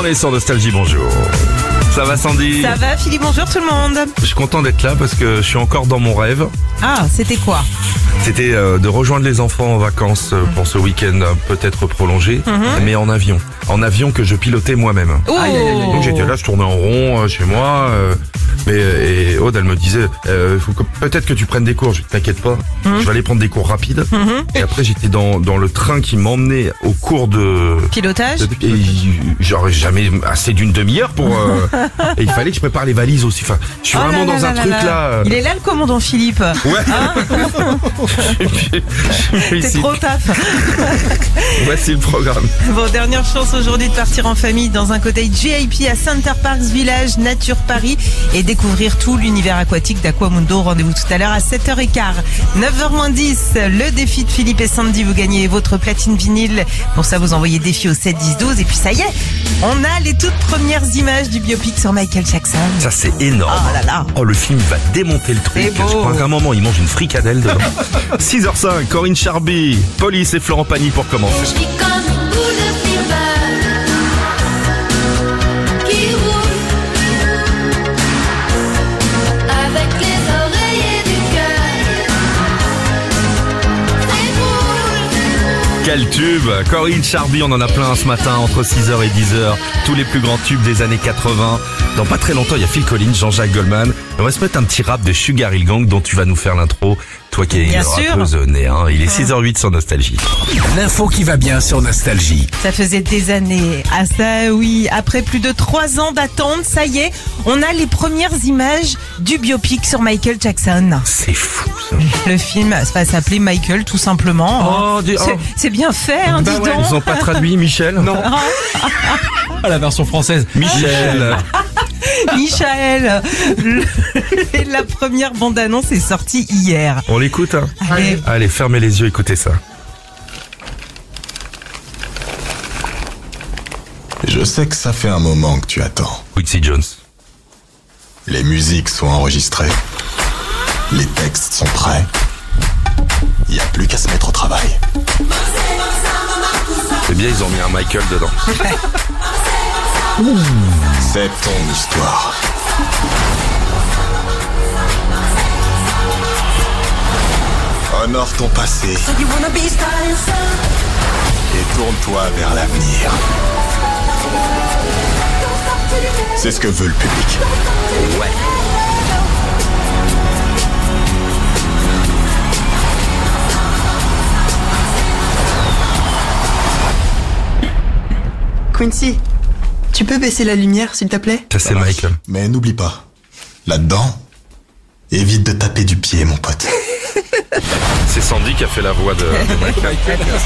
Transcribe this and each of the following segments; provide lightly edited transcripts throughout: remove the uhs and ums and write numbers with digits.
journée sur Nostalgie, bonjour. Ça va Sandy? Ça va Philippe, bonjour tout le monde. Je suis content d'être là parce que je suis encore dans mon rêve. Ah, c'était quoi? C'était de rejoindre les enfants en vacances pour ce week-end peut-être prolongé, mais en avion. En avion que je pilotais moi-même. Oh. Donc j'étais là, je tournais en rond chez moi. Et Aude, elle me disait, peut-être que tu prennes des cours. Je dis, t'inquiète pas, je vais aller prendre des cours rapides. Et après, j'étais dans le train qui m'emmenait au cours de Pilotage. Et j'aurais jamais assez d'une demi-heure pour. Et il fallait que je prépare les valises aussi. Enfin, je suis vraiment dans un truc là. Il est là le commandant Philippe. Ouais. C'est trop taf. Voici le programme. Bon, dernière chance aujourd'hui de partir en famille dans un cottage VIP à Center Parcs Village Nature Paris et découvrir tout l'univers aquatique d'Aquamundo. Rendez-vous tout à l'heure à 7h15. 9h-10, le défi de Philippe et Sandy. Vous gagnez votre platine vinyle. Pour ça, vous envoyez défi au 7 10 12. Et puis ça y est, on a les toutes premières images du biopic sur Michael Jackson. Ça, c'est énorme. Oh là là. Oh, le film va démonter le truc. C'est beau. Je crois qu'à un moment, il mange une fricadelle dedans. 6h05, Corinne Charby, Police et Florent Pagny pour commencer. Je vis comme une boule de silver qui roule avec les oreillers du cœur. C'est boule. Quel tube! Corinne Charby, on en a plein ce matin entre 6h et 10h. Tous les plus grands tubes des années 80. Dans pas très longtemps, il y a Phil Collins, Jean-Jacques Goldman. On va se mettre un petit rap de Sugar Hill Gang dont tu vas nous faire l'intro. Toi qui es une rappeuse née, hein. Il est 6h08 sur Nostalgie. L'info qui va bien sur Nostalgie. Ça faisait des années. Ah ça oui, après plus de 3 ans d'attente, ça y est, on a les premières images du biopic sur Michael Jackson. C'est fou, ça. Le film va s'appeler Michael tout simplement. C'est bien fait, hein, dis donc. Ils ont pas traduit Michel? Non. Ah, la version française. Michel. Michael, la première bande-annonce est sortie hier. On l'écoute, hein? Allez. Allez, fermez les yeux, écoutez ça. Je sais que ça fait un moment que tu attends. Quincy Jones. Les musiques sont enregistrées. Les textes sont prêts. Il n'y a plus qu'à se mettre au travail. C'est bien, ils ont mis un Michael dedans. C'est ton histoire. Honore ton passé et tourne-toi vers l'avenir. C'est ce que veut le public. Ouais. Quincy, tu peux baisser la lumière, s'il te plaît? Ça, c'est Michael. Mais n'oublie pas, là-dedans, évite de taper du pied, mon pote. C'est Sandy qui a fait la voix de Michael.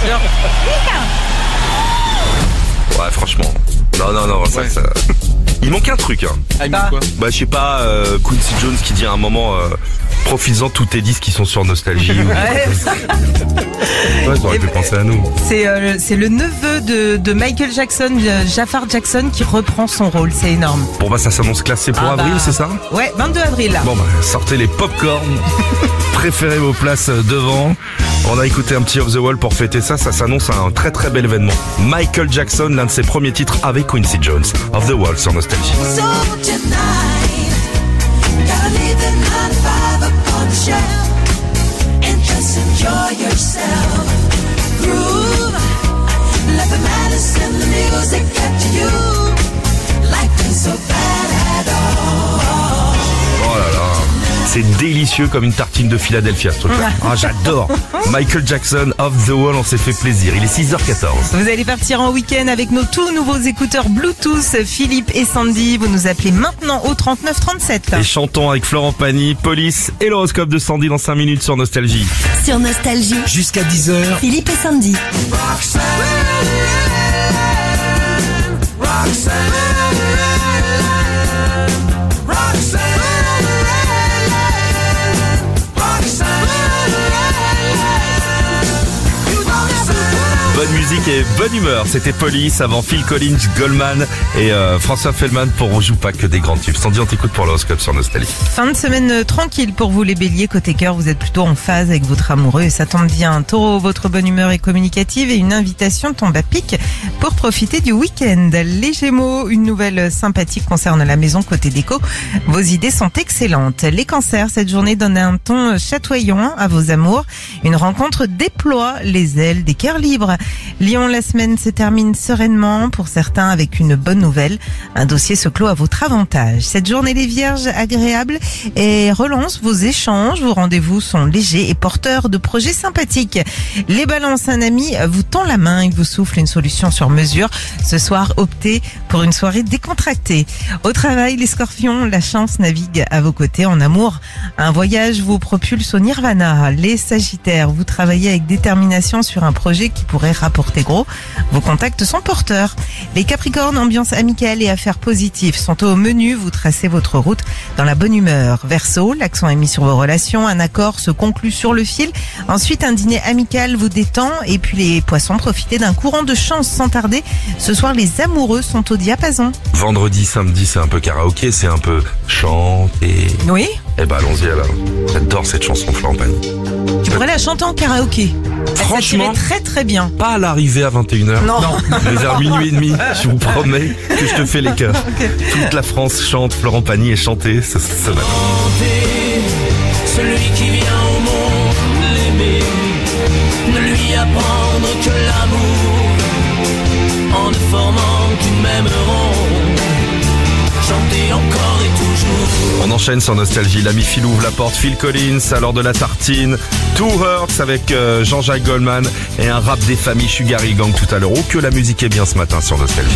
Ouais, franchement. Non, ça. Il manque un truc, hein. Ah, il manque quoi? Bah, je sais pas, Quincy Jones qui dit à un moment, profites-en tous tes disques qui sont sur Nostalgie. Ouais, ils auraient pu penser à nous. C'est le neveu de Michael Jackson, Jafar Jackson, qui reprend son rôle. C'est énorme. Bon, bah, ça s'annonce classé pour avril, c'est ça? Ouais, 22 avril là. Bon, bah, sortez les popcorn. Préférez vos places devant. On a écouté un petit Off the Wall pour fêter ça. Ça s'annonce un très très bel événement. Michael Jackson, l'un de ses premiers titres avec Quincy Jones. Off the Wall sur Nostalgie. So tonight, gotta leave the 9 to 5 upon the shelf and just enjoy yourself. Groove, let the medicine, the music get to you. Life ain't so bad at all. Oh là là. C'est délicieux comme une tartine de Philadelphia ce truc-là. Ah, j'adore. Michael Jackson, Off the Wall, on s'est fait plaisir. Il est 6h14. Vous allez partir en week-end avec nos tout nouveaux écouteurs Bluetooth, Philippe et Sandy. Vous nous appelez maintenant au 39 37. Et chantons avec Florent Pagny, Police et l'horoscope de Sandy dans 5 minutes sur Nostalgie. Sur Nostalgie, Jusqu'à 10h. Philippe et Sandy. Bonne musique et bonne humeur. C'était Police avant Phil Collins, Goldman et François Fellman pour On joue pas que des grands tubes. Sandy, on t'écoute pour l'horoscope sur Nostalgie. Fin de semaine tranquille pour vous les béliers. Côté cœur, vous êtes plutôt en phase avec votre amoureux et ça tombe bien. Taureau, votre bonne humeur est communicative et une invitation tombe à pic pour profiter du week-end. Les gémeaux, une nouvelle sympathique concerne la maison côté déco. Vos idées sont excellentes. Les cancers, cette journée donne un ton chatoyant à vos amours. Une rencontre déploie les ailes des cœurs libres. Lion, la semaine se termine sereinement pour certains avec une bonne nouvelle. Un dossier se clôt à votre avantage. Cette journée les vierges agréable et relance vos échanges. Vos rendez-vous sont légers et porteurs de projets sympathiques. Les balances, un ami vous tend la main et vous souffle une solution sur mesure. Ce soir, optez pour une soirée décontractée. Au travail, les scorpions, la chance navigue à vos côtés. En amour, un voyage vous propulse au nirvana. Les sagittaires, vous travaillez avec détermination sur un projet qui pourrait rapporter gros. Vos contacts sont porteurs. Les capricornes, ambiance amicale et affaires positives sont au menu. Vous tracez votre route dans la bonne humeur. Verseau, l'accent est mis sur vos relations. Un accord se conclut sur le fil. Ensuite, un dîner amical vous détend. Et puis les poissons, profitez d'un courant de chance sans tarder. Ce soir, les amoureux sont au diapason. Vendredi, samedi, c'est un peu karaoké, c'est un peu chanter. Oui, Eh ben allons-y alors. J'adore cette chanson Florent Pagny. tu pourrais la chanter en karaoké. Franchement, ça tirait très très bien. pas à l'arrivée à 21h. Non. Mais vers minuit et demi, je vous promets que je te fais les cœurs. Toute la France chante Florent Pagny et chanter ce matin. Celui qui vient au monde l'aimer, ne lui apprendre que l'amour, en ne formant qu'une même ronde, chanter encore et toujours. On enchaîne sur Nostalgie. L'ami Phil ouvre la porte. Phil Collins, alors de la tartine. Two Hearts avec Jean-Jacques Goldman et un rap des familles Sugar Hill Gang tout à l'heure. Oh que la musique est bien ce matin sur Nostalgie.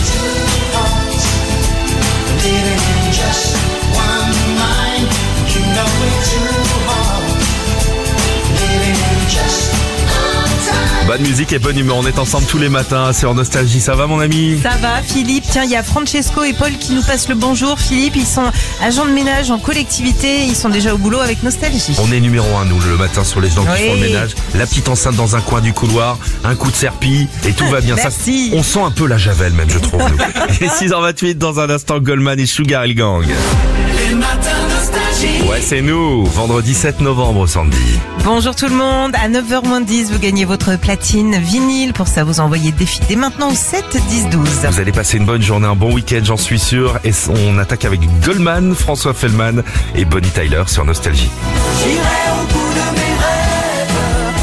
Bonne musique et bonne humeur. On est ensemble tous les matins sur Nostalgie. Ça va mon ami? Ça va, Philippe. Tiens, il y a Francesco et Paul qui nous passent le bonjour. Philippe, ils sont agents de ménage en collectivité. Ils sont déjà au boulot avec Nostalgie. On est numéro 1 nous le matin sur les gens qui Oui. font le ménage. La petite enceinte dans un coin du couloir, un coup de serpille et tout va bien. Merci. On sent un peu la javel même je trouve. Nous. Et 6h28 dans un instant Goldman et Sugar Hill Gang. Les matins nostalgie. Ouais c'est nous. Vendredi 7 novembre Sandy. Bonjour tout le monde. À 9h10, vous gagnez votre platine vinyle. Pour ça, vous envoyez défi dès maintenant au 7 10 12. Vous allez passer une bonne journée, un bon week-end j'en suis sûr. Et on attaque avec Goldman, François Fellman et Bonnie Tyler sur Nostalgie. J'irai au bout de mes rêves,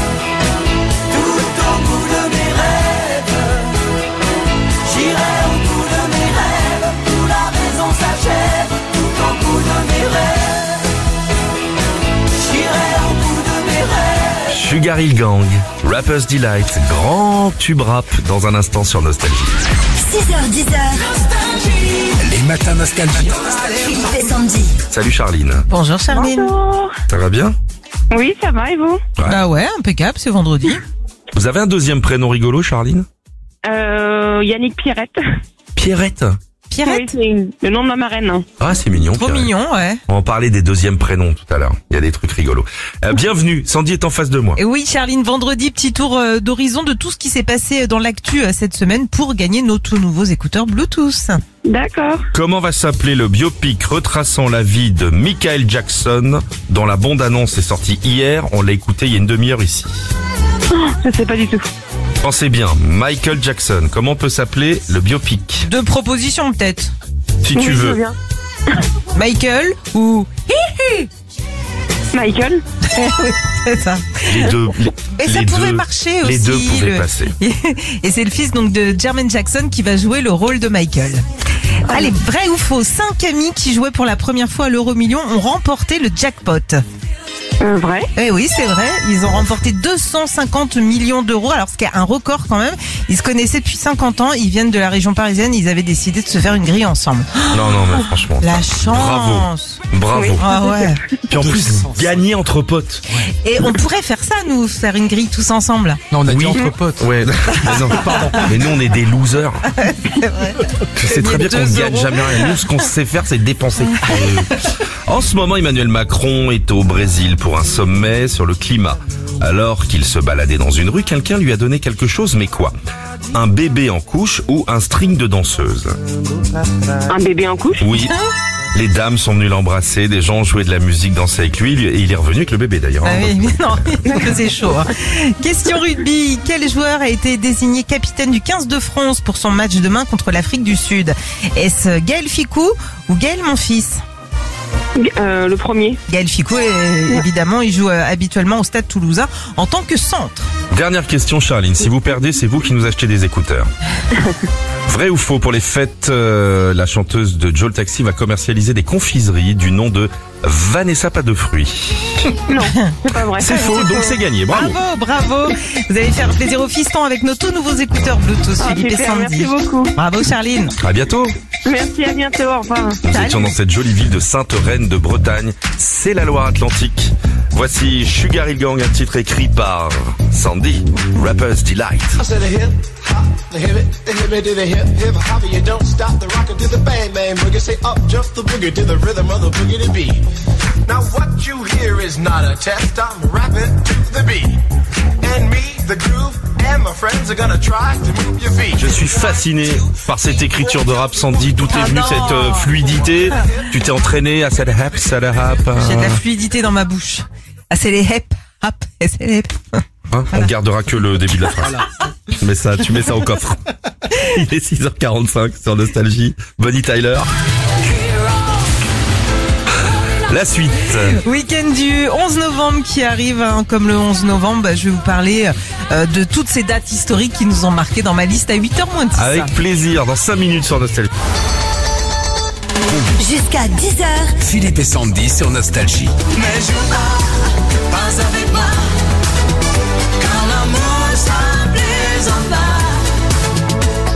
tout au bout de mes rêves. J'irai au bout de mes rêves, où la raison s'achève, tout au bout de mes rêves. J'irai au bout de mes rêves. Sugar Hill Gang, Rapper's Delight, grand tube rap dans un instant sur Nostalgie. 6h10. Les matins nostalgie. Philippe et Sandy. Salut Charline. Bonjour Charline. Bonjour. Ça va bien? Oui, ça va et vous? Bah ouais, impeccable, c'est vendredi. Vous avez un deuxième prénom rigolo Charline? Yannick Pierrette. Pierrette. Oui, Pierrette. c'est le nom de ma marraine. Ah c'est mignon. Trop Pierrette. mignon, ouais. On va en parler des deuxièmes prénoms tout à l'heure. Il y a des trucs rigolos. Bienvenue, Sandy est en face de moi. Et oui, Charline, vendredi, petit tour d'horizon de tout ce qui s'est passé dans l'actu cette semaine pour gagner nos tout nouveaux écouteurs Bluetooth. D'accord. Comment va s'appeler le biopic retraçant la vie de Michael Jackson dont la bande-annonce est sortie hier? On l'a écouté il y a une demi-heure ici. Je sais pas du tout. Pensez bien, Michael Jackson, comment peut s'appeler le biopic? Deux propositions peut-être. Si tu Oui, je veux. viens. Michael ou... Michael. C'est ça. Les deux. Et ça les pourrait deux- marcher aussi. Les deux pouvaient le- passer. Et c'est le fils donc de Jermaine Jackson qui va jouer le rôle de Michael. Allez, vrai ou faux, 5 amis qui jouaient pour la première fois à l'Euro-Million ont remporté le jackpot. Vrai. Eh oui, c'est vrai. Ils ont remporté 250 millions d'euros. Alors, ce qui est un record quand même. Ils se connaissaient depuis 50 ans. Ils viennent de la région parisienne. Ils avaient décidé de se faire une grille ensemble. Non, non, mais franchement. La Bravo. chance. Bravo. Oui. Ah ouais. Puis en plus, gagner entre potes. Et on pourrait faire ça, nous, faire une grille tous ensemble. Non, on a Oui. dit entre potes. Ouais, mais non, pardon. Mais nous, on est des losers. Je sais très bien qu'on ne 2 gagne euros. jamais rien. Nous, ce qu'on sait faire, c'est dépenser. En ce moment, Emmanuel Macron est au Brésil pour un sommet sur le climat. Alors qu'il se baladait dans une rue, quelqu'un lui a donné quelque chose, mais quoi? Un bébé en couche ou un string de danseuse? Un bébé en couche? Oui. Les dames sont venues l'embrasser, des gens ont joué de la musique, dansé avec lui, et il est revenu avec le bébé d'ailleurs. Ah oui, mais non, c'est chaud. Hein. Question rugby. Quel joueur a été désigné capitaine du 15 de France pour son match demain contre l'Afrique du Sud? Est-ce Gaël Ficou ou Gaël Monfils? Le premier. Gaël Ficou, évidemment, il joue habituellement au Stade Toulousain en tant que centre. Dernière question, Charline. Si vous perdez, c'est vous qui nous achetez des écouteurs. Vrai ou faux, pour les fêtes, la chanteuse de Joe le Taxi va commercialiser des confiseries du nom de Vanessa Pas de Fruits. Non, c'est pas vrai. C'est faux, donc c'est gagné. Bravo. Bravo. Vous allez faire plaisir aux fistons avec nos tout nouveaux écouteurs Bluetooth, Philippe et Super, Sandy. merci beaucoup. Bravo, Charline. À bientôt. Merci, à bientôt, au revoir. Nous étions dans cette jolie ville de Sainte-Reine de Bretagne. C'est la Loire-Atlantique. Voici Sugar Hill Gang, un titre écrit par Sandy, Rapper's Delight. I said the hip hop, the hip it to the hip hop, you don't stop the rocker to the bang bang boogie. Say up, jump the boogie to the rhythm of the boogie to beat. Now what you hear is not a test. I'm rapping to the beat, and me, the groove, and my friends are gonna try to move your feet. Je suis fasciné par cette écriture de rap, Sandy. D'où est venue cette fluidité? Tu t'es entraîné à cette rap, J'ai de la fluidité dans ma bouche. Ah, c'est les hep, hop, et c'est les hep. Hein, on gardera que le début de la phrase. Tu mets ça au coffre. Il est 6h45 sur Nostalgie. Bonnie Tyler. La suite. Week-end du 11 novembre qui arrive, hein, comme le 11 novembre, je vais vous parler de toutes ces dates historiques qui nous ont marqué dans ma liste à 8h moins 10. Avec plaisir, dans 5 minutes sur Nostalgie. Jusqu'à 10h. Philippe et Sandy sur Nostalgie. Mais joue pas avec moi, quand l'amour sera plus en bas.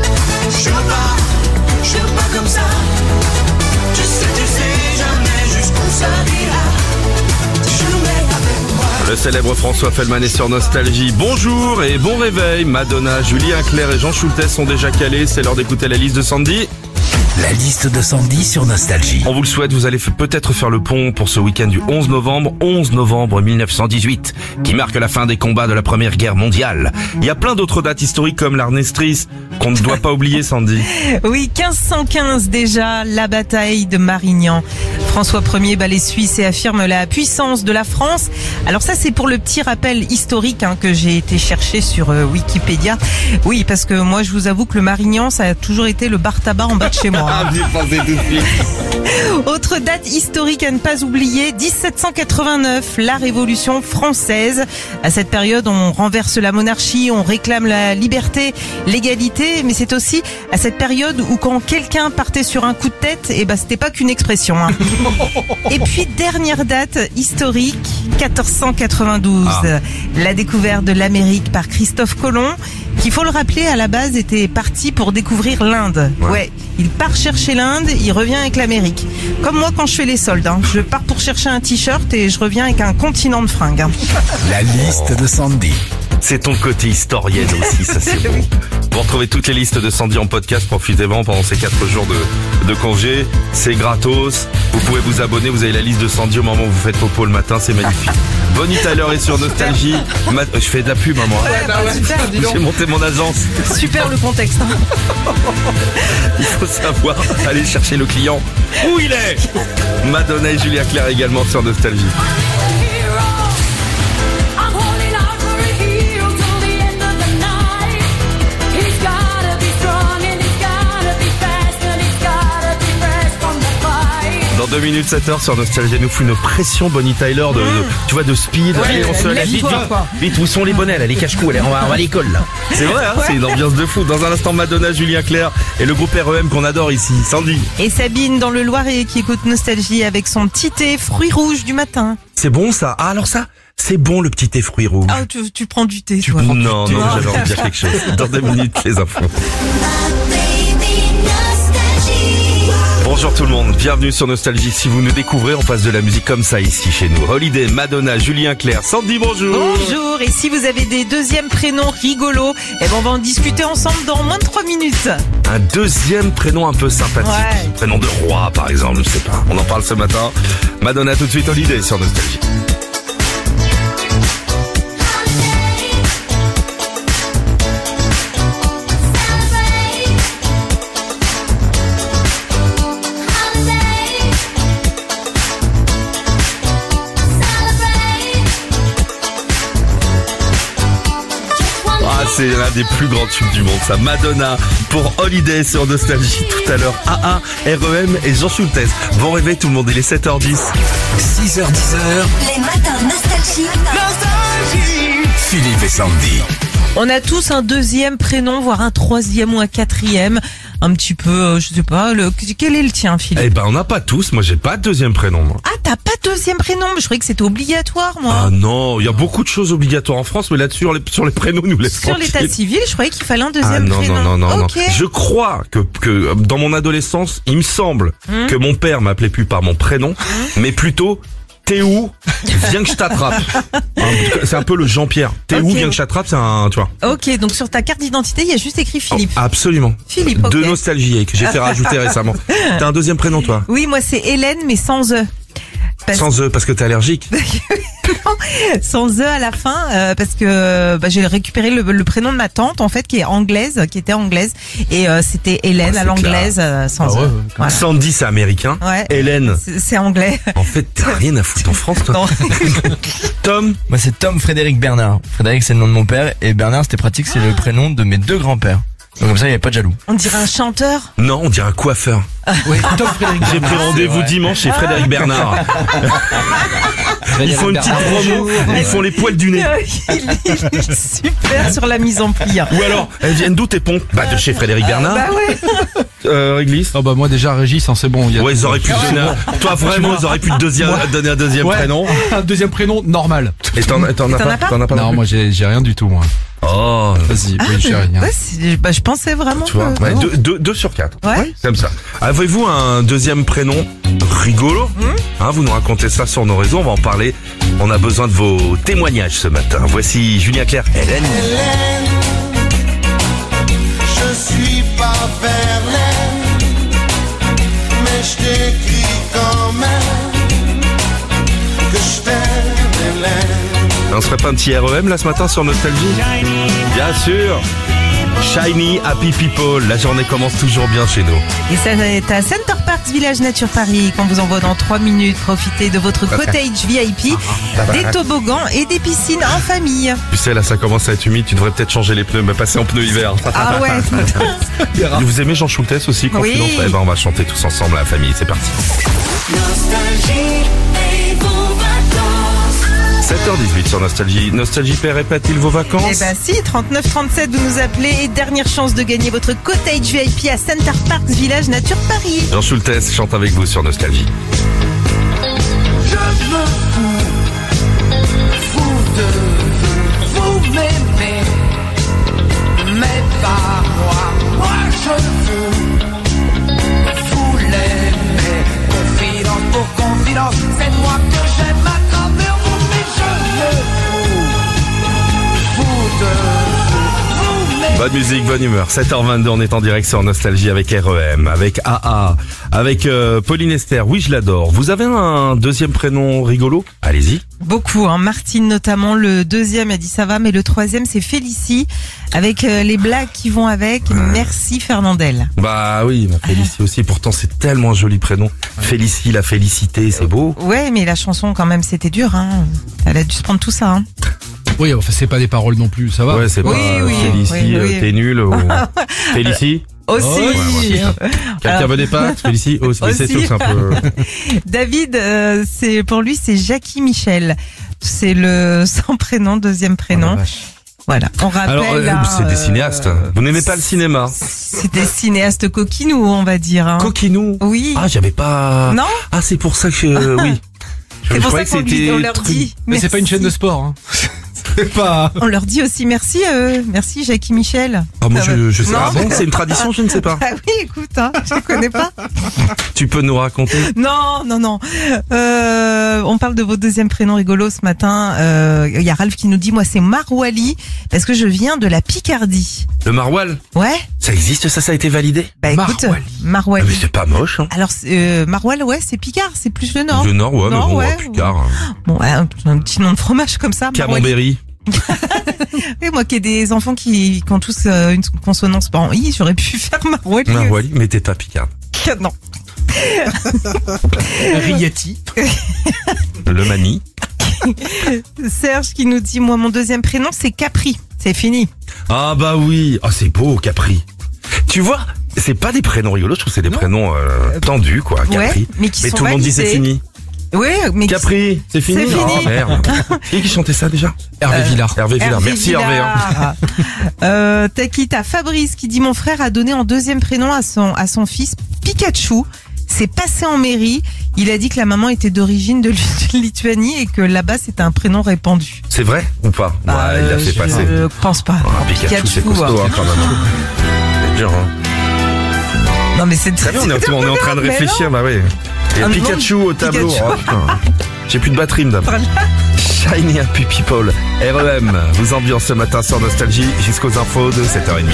Joue pas comme ça, tu sais jamais jusqu'où ça ira. Jouez avec moi. Le célèbre François Fellman est sur Nostalgie. Bonjour et bon réveil. Madonna, Julien Clerc et Jean Schultes sont déjà calés. C'est l'heure d'écouter la liste de Sandy. La liste de Sandy sur Nostalgie. On vous le souhaite, vous allez peut-être faire le pont pour ce week-end du 11 novembre 1918, qui marque la fin des combats de la Première Guerre mondiale. Il y a plein d'autres dates historiques comme l'armistice qu'on ne doit pas oublier, Sandy. Oui, 1515 déjà, la bataille de Marignan. François Ier bat les Suisses et affirme la puissance de la France. Alors ça, c'est pour le petit rappel historique que j'ai été chercher sur Wikipédia. Oui, parce que moi, je vous avoue que le Marignan, ça a toujours été le bar tabac en bas de chez moi. J'y pensais tout de suite. Autre date historique à ne pas oublier, 1789, la Révolution française. À cette période, on renverse la monarchie, on réclame la liberté, l'égalité, mais c'est aussi à cette période où quand quelqu'un partait sur un coup de tête, c'était pas qu'une expression. Et puis, dernière date historique, 1492, la découverte de l'Amérique par Christophe Colomb, qui, faut le rappeler, à la base était parti pour découvrir l'Inde. Ouais, il part chercher l'Inde, il revient avec l'Amérique. Comme moi quand je fais les soldes, je pars pour chercher un t-shirt et je reviens avec un continent de fringues. La liste de Sandy. C'est ton côté historienne aussi, ça c'est bon. Vous retrouvez toutes les listes de Sandy en podcast, profitez-en pendant ces 4 jours de congé. C'est gratos, vous pouvez vous abonner, vous avez la liste de Sandy au moment où vous faites popo le matin, c'est magnifique. Bonnie Tyler est sur Nostalgie. Je fais de la pub, moi. Super, J'ai monté mon agence. super le contexte. Il faut savoir aller chercher le client où il est. Madonna et Julien Clerc également sur Nostalgie. I'm holding out for a hero till the end of the night. He's gotta be strong and he's gotta be fast and he's gotta be fresh from the fight. Dans 2 minutes 7h sur Nostalgie, nous fout une pression Bonnie Tyler tu vois, de speed. Ouais, Allez, on se lève vite, lève-toi, quoi. vite, où sont les bonnets là, les cache-cou, allez, on va à l'école là. C'est vrai, c'est une ambiance de fou. Dans un instant, Madonna, Julien Clerc et le groupe REM qu'on adore ici. Sandy. Et Sabine dans le Loiret qui écoute Nostalgie avec son petit thé fruits rouges du matin. C'est bon ça? Ah alors ça, c'est bon le petit thé fruits rouges. Ah, tu prends du thé, toi. Non, j'avais envie de dire quelque chose. Dans 2 minutes, les infos. Baby nostalgie. Bonjour tout le monde, bienvenue sur Nostalgie. Si vous nous découvrez, on passe de la musique comme ça ici chez nous. Holiday, Madonna, Julien Clerc, Sandy, bonjour. Bonjour, et si vous avez des deuxièmes prénoms rigolos, on va en discuter ensemble dans moins de 3 minutes. Un deuxième prénom un peu sympathique. Ouais. Prénom de roi par exemple, je sais pas. On en parle ce matin. Madonna tout de suite, Holiday sur Nostalgie. C'est l'un des plus grands tubes du monde, ça. Madonna pour Holiday sur Nostalgie tout à l'heure. AA, REM et Jean Schultes. Bon réveil tout le monde, il est 7h10. 6h10. Les matins Nostalgie. Philippe et Sandy. On a tous un deuxième prénom, voire un troisième ou un quatrième. Un petit peu, je sais pas, quel est le tien, Philippe? Eh ben on n'a pas tous, moi j'ai pas de deuxième prénom moi. Ah, t'as pas de deuxième prénom? Je croyais que c'était obligatoire, moi. Ah non, il y a beaucoup de choses obligatoires en France, mais là-dessus sur les prénoms nous laisse Sur tranquille. l'état civil, je croyais qu'il fallait un deuxième non, prénom. non. Ok. Je crois que dans mon adolescence, il me semble que mon père m'appelait plus par mon prénom, mais plutôt t'es où? Viens que je t'attrape. C'est un peu le Jean-Pierre. T'es où? Ok. Viens que je t'attrape, c'est un, tu vois. Ok, donc sur ta carte d'identité, il y a juste écrit Philippe. Absolument. Philippe, ok. De nostalgie que j'ai fait rajouter récemment. T'as un deuxième prénom toi? Oui, moi c'est Hélène, mais sans E. Sans eux, parce que t'es allergique. Sans E à la fin, parce que j'ai récupéré le prénom de ma tante, en fait, qui était anglaise, et c'était Hélène Ah, à c'est l'anglaise, sans E. Voilà. Sandy, c'est américain. Ouais. Hélène. C'est anglais. En fait, t'as rien à foutre en France, toi. Non. Tom. Moi c'est Tom Frédéric Bernard. Frédéric c'est le nom de mon père et Bernard c'était pratique, c'est le prénom de mes deux grands-pères. Donc comme ça il n'y avait pas de jaloux. On dirait un chanteur. Non, on dirait un coiffeur. Oui, Tom Frédéric J'ai pris rendez-vous dimanche chez Frédéric Bernard. Ils font une petite promo, ils font les poils du nez. Il est super sur la mise en pli. Ou alors, elles viennent d'où tes pompes? Bah de chez Frédéric Bernard. Bah ouais. Réglisse. Oh bah moi déjà Régis, hein, c'est bon. Il y a Ouais, ils auraient pu te donner toi vraiment, ils auraient pu te donner un deuxième Ouais. prénom. un deuxième prénom normal. Et t'en as pas? T'en as pas? Non, moi j'ai rien du tout, moi. Oh. Vas-y, oui, j'ai rien. Ouais, je pensais vraiment. Tu vois, que- ouais, 2 sur 4. Ouais. Comme ça. Avez-vous un deuxième prénom rigolo? Vous nous racontez ça sur nos réseaux, on va en parler. On a besoin de vos témoignages ce matin. Voici Julien Clerc. Hélène. Je suis pas Verlaine, mais je t'écris quand même que je t'aime, Hélène. On serait pas un petit REM là ce matin sur Nostalgie? Bien sûr. Shiny Happy People. La journée commence toujours bien chez nous. Et ça est à Center Parks Village Nature Paris qu'on vous envoie dans 3 minutes. Profitez de votre cottage VIP, des toboggans et des piscines en famille. Tu sais, là, ça commence à être humide. Tu devrais peut-être changer les pneus, mais passer en pneus hiver. Ah ouais. Vous aimez Jean Schultes aussi, Confidence? Oui. Eh ben, on va chanter tous ensemble, la famille. C'est parti. Nostalgie et vos vacances. 7h18 sur Nostalgie. Nostalgie Père répète-t-il vos vacances? Eh ben si, 3937 vous nous appelez et dernière chance de gagner votre cottage VIP à Center Parks Village Nature Paris. Jean Schultes chante avec vous sur Nostalgie. Je me fous de vous m'aimez, mais pas moi. Moi je vous l'aimez. Confidence pour confidence, c'est moi que j'aime à travers vous, mais je me fous de vous m'aimez. Bonne musique, bonne humeur. 7h22, on est en direct sur Nostalgie avec REM, avec AA, avec Pauline Esther. Oui, je l'adore. Vous avez un deuxième prénom rigolo? Allez-y. Beaucoup, hein. Martine notamment, le deuxième a dit ça va, mais le troisième c'est Félicie, avec les blagues qui vont avec. Merci Fernandel. Bah oui, ma Félicie aussi. Pourtant, c'est tellement un joli prénom. Félicie, la félicité, c'est beau. Ouais, mais la chanson quand même c'était dur, hein. Elle a dû se prendre tout ça, hein. Oui, enfin c'est pas des paroles non plus, ça va. Ouais, c'est Oui, pas oui, Félicie, oui. t'es nul. Ou... Félicie. Aussi. Quelqu'un veut des pâtes? Félicie aussi. Mais c'est sûr que c'est un peu... David, c'est pour lui c'est Jackie Michel. C'est le son prénom, deuxième prénom. Voilà. On rappelle. Alors, là, c'est des cinéastes. Vous n'aimez pas le cinéma? C'est des cinéastes coquinous, on va dire. Hein. Coquinou. Oui. Ah, j'avais pas... Non. Ah, c'est pour ça que... oui. C'est pour ça croyais qu'on leur dit. Mais c'est pas une chaîne de sport, hein. C'est pas... On leur dit aussi merci, merci Jackie Michel. Ah, moi, je sais. Non. Ah bon, c'est une tradition, je ne sais pas. Ah oui, écoute, hein, je ne connais pas. Tu peux nous raconter? Non. On parle de vos deuxièmes prénoms rigolos ce matin. Il y a Ralph qui nous dit, moi c'est Marouali, parce que je viens de la Picardie. Le maroilles? Ouais. Ça existe, ça a été validé? Bah écoute, Ah, Marouali. mais c'est pas moche, hein. Alors, Maroual, ouais, c'est Picard, c'est plus le Nord. Le Nord, ouais, Nord, mais bon, ouais. Picard. Bon, ouais, un petit nom de fromage comme ça. Marouali. Camembert. Et moi qui ai des enfants qui ont tous une consonance par en i, j'aurais pu faire Marouali. Marouali, mais t'es pas Picard. Non. Rieti. Le Mani. Serge qui nous dit, moi mon deuxième prénom c'est Capri. c'est fini. Ah bah oui. Ah c'est beau, Capri. Tu vois, c'est pas des prénoms rigolos, je trouve que c'est des prénoms tendus, quoi, Capri. Ouais, mais qui sont tout le monde dit c'est validés. fini. Oui, mais Capri, c'est fini. C'est fini. Oh merde. Qui chantait ça déjà? Hervé Villard. Hervé Villard. Merci Hervé. Hein. T'as Fabrice qui dit mon frère a donné en deuxième prénom à son fils Pikachu. C'est passé en mairie. Il a dit que la maman était d'origine de Lituanie et que là-bas c'était un prénom répandu. C'est vrai ou pas? Ouais, il l'a fait passer. Je pense pas. Ah, Pikachu, c'est costaud hein, quand même. C'est dur hein. Non mais c'est très bien, on est en train de réfléchir, bah oui. Et Pikachu au tableau. Pikachu. Oh, putain. J'ai plus de batterie, madame. Shiny Happy People. REM vous ambiance ce matin sur Nostalgie jusqu'aux infos de 7h30.